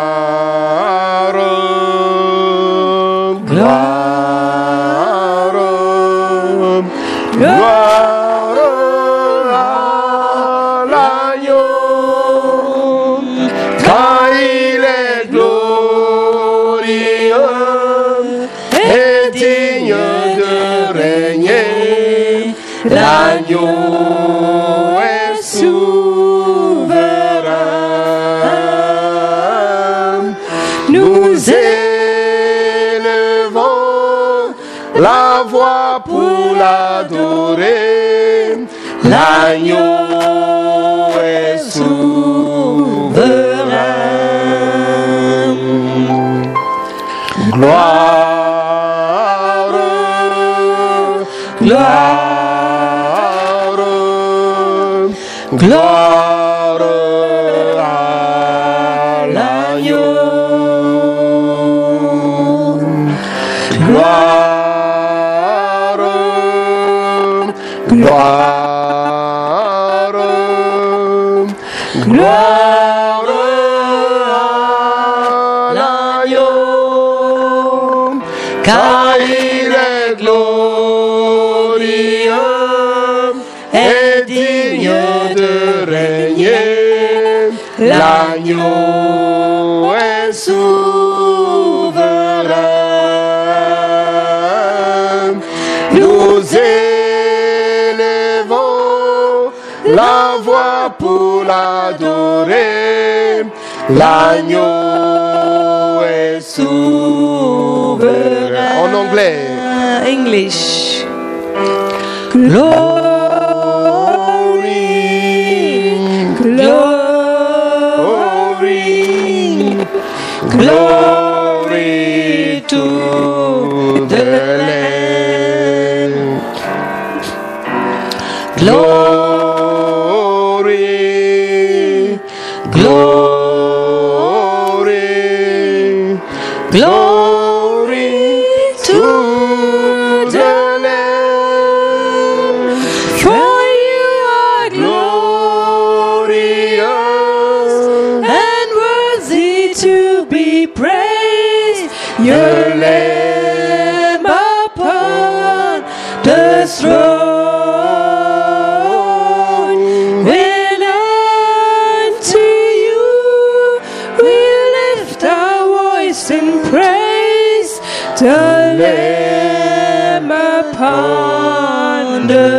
Gloire. Gloire à l'agneau. Car il est glorieux et digne de régner. L'agneau est souverain. Nous élevons la voix pour l'adorer. L'agneau est souverain. Gloire, gloire, gloire à l'agneau. Gloire, gloire, gloire à l'agneau. Car il est glorieux et digne de régner. L'agneau est souverain. Nous élevons la voix pour l'adorer. L'agneau est souverain. En anglais. English. Glory, glory to the Lamb. Glory, glory, glory to the Lamb. For you are glorious And worthy to be praised, your Lamb upon the throne. When unto you we lift our voice in praise, the Lamb upon the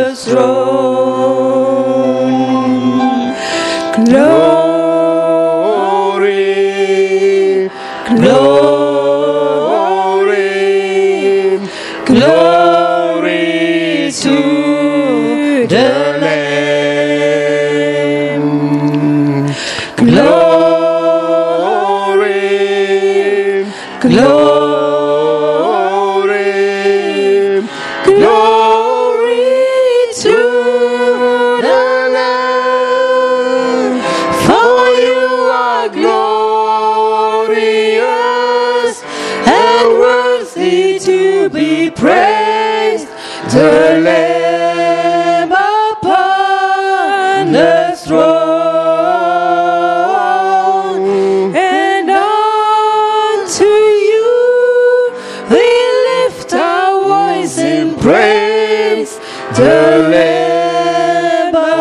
throne. glory, glory, glory to the Lamb. Glory, glory,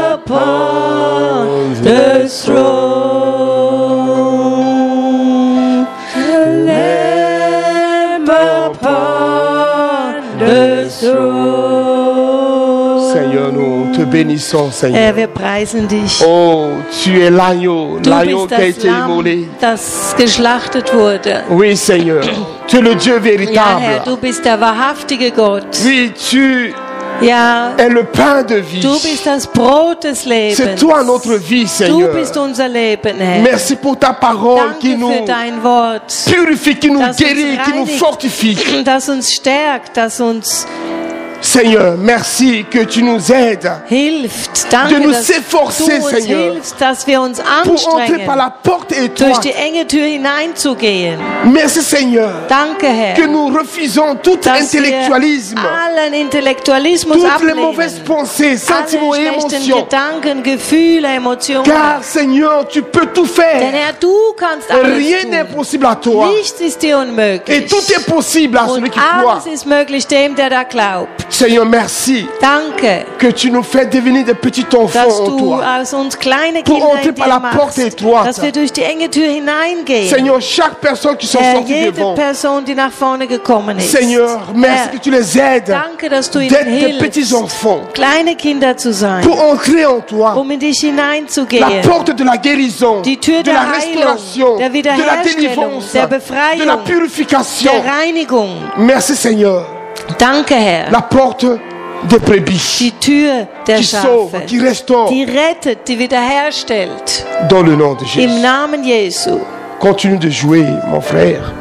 upon the throne. The Lamb upon the throne. Seigneur, nous te bénissons, Seigneur. Herr, wir preisen dich. Oh, tu es l'agneau, Du l'agneau bist qui a das été immolé. Lamm, das geschlachtet wurde. Oui, Seigneur, tu es le Dieu Ja, Herr, véritable. du bist der wahrhaftige Gott. Oui, tu Ja, es le pain de vie. du bist das Brot des Lebens. C'est toi notre vie, Du Seigneur. bist unser Leben, Herr. Merci pour ta parole qui Danke nous für dein Wort, purifie, qui nous das guérit, uns qui nous reinigt, fortifie. das uns stärkt, das uns Seigneur, merci que tu nous aides hilft. de Danke, nous dass du efforcer, uns Seigneur, hilfst, dass wir uns pour entrer par anstrengen, la porte durch étroite. die enge Tür hineinzugehen. Merci, Seigneur, Danke, Herr, que nous refusons tout dass wir intellectualisme, allen Intellektualismus toutes les mauvaises ablehnen. pensées, sentiments Alle et schlechten émotions. Gedanken, Gefühle, Emotionen. Car, Seigneur, tu peux tout Denn faire. Herr, du kannst alles Rien n'est tun. possible à toi. Nichts ist dir Et unmöglich. tout est possible à celui Und qui croit. alles ist möglich dem, der da glaubt. Seigneur, merci Danke, que tu nous fais devenir des petits dass enfants en du toi. aus uns kleine Pour Kinder entrer in par dir la porte machst, étroite. dass wir durch die enge Tür hineingehen. Seigneur, chaque personne qui sont Herr, sorties jede devant, Person, die nach vorne gekommen ist. Seigneur, merci Herr, que tu les aides danke, dass du ihnen d'être des petits hilfst, enfants kleine Kinder zu sein, pour entrer en toi. um in dich La hineinzugehen. porte de la guérison, Die Tür de der la Heilung, restauration, der de la Wiederherstellung, délivrance, der de la Befreiung, purification. der Reinigung. Merci, Seigneur. Danke, Herr. La porte des brebis Die Tür der qui sauve, Schafe, qui restaure, die rettet, die wiederherstellt. dans le nom de Jésus. Im Namen Jesu. Continue de jouer, mon frère.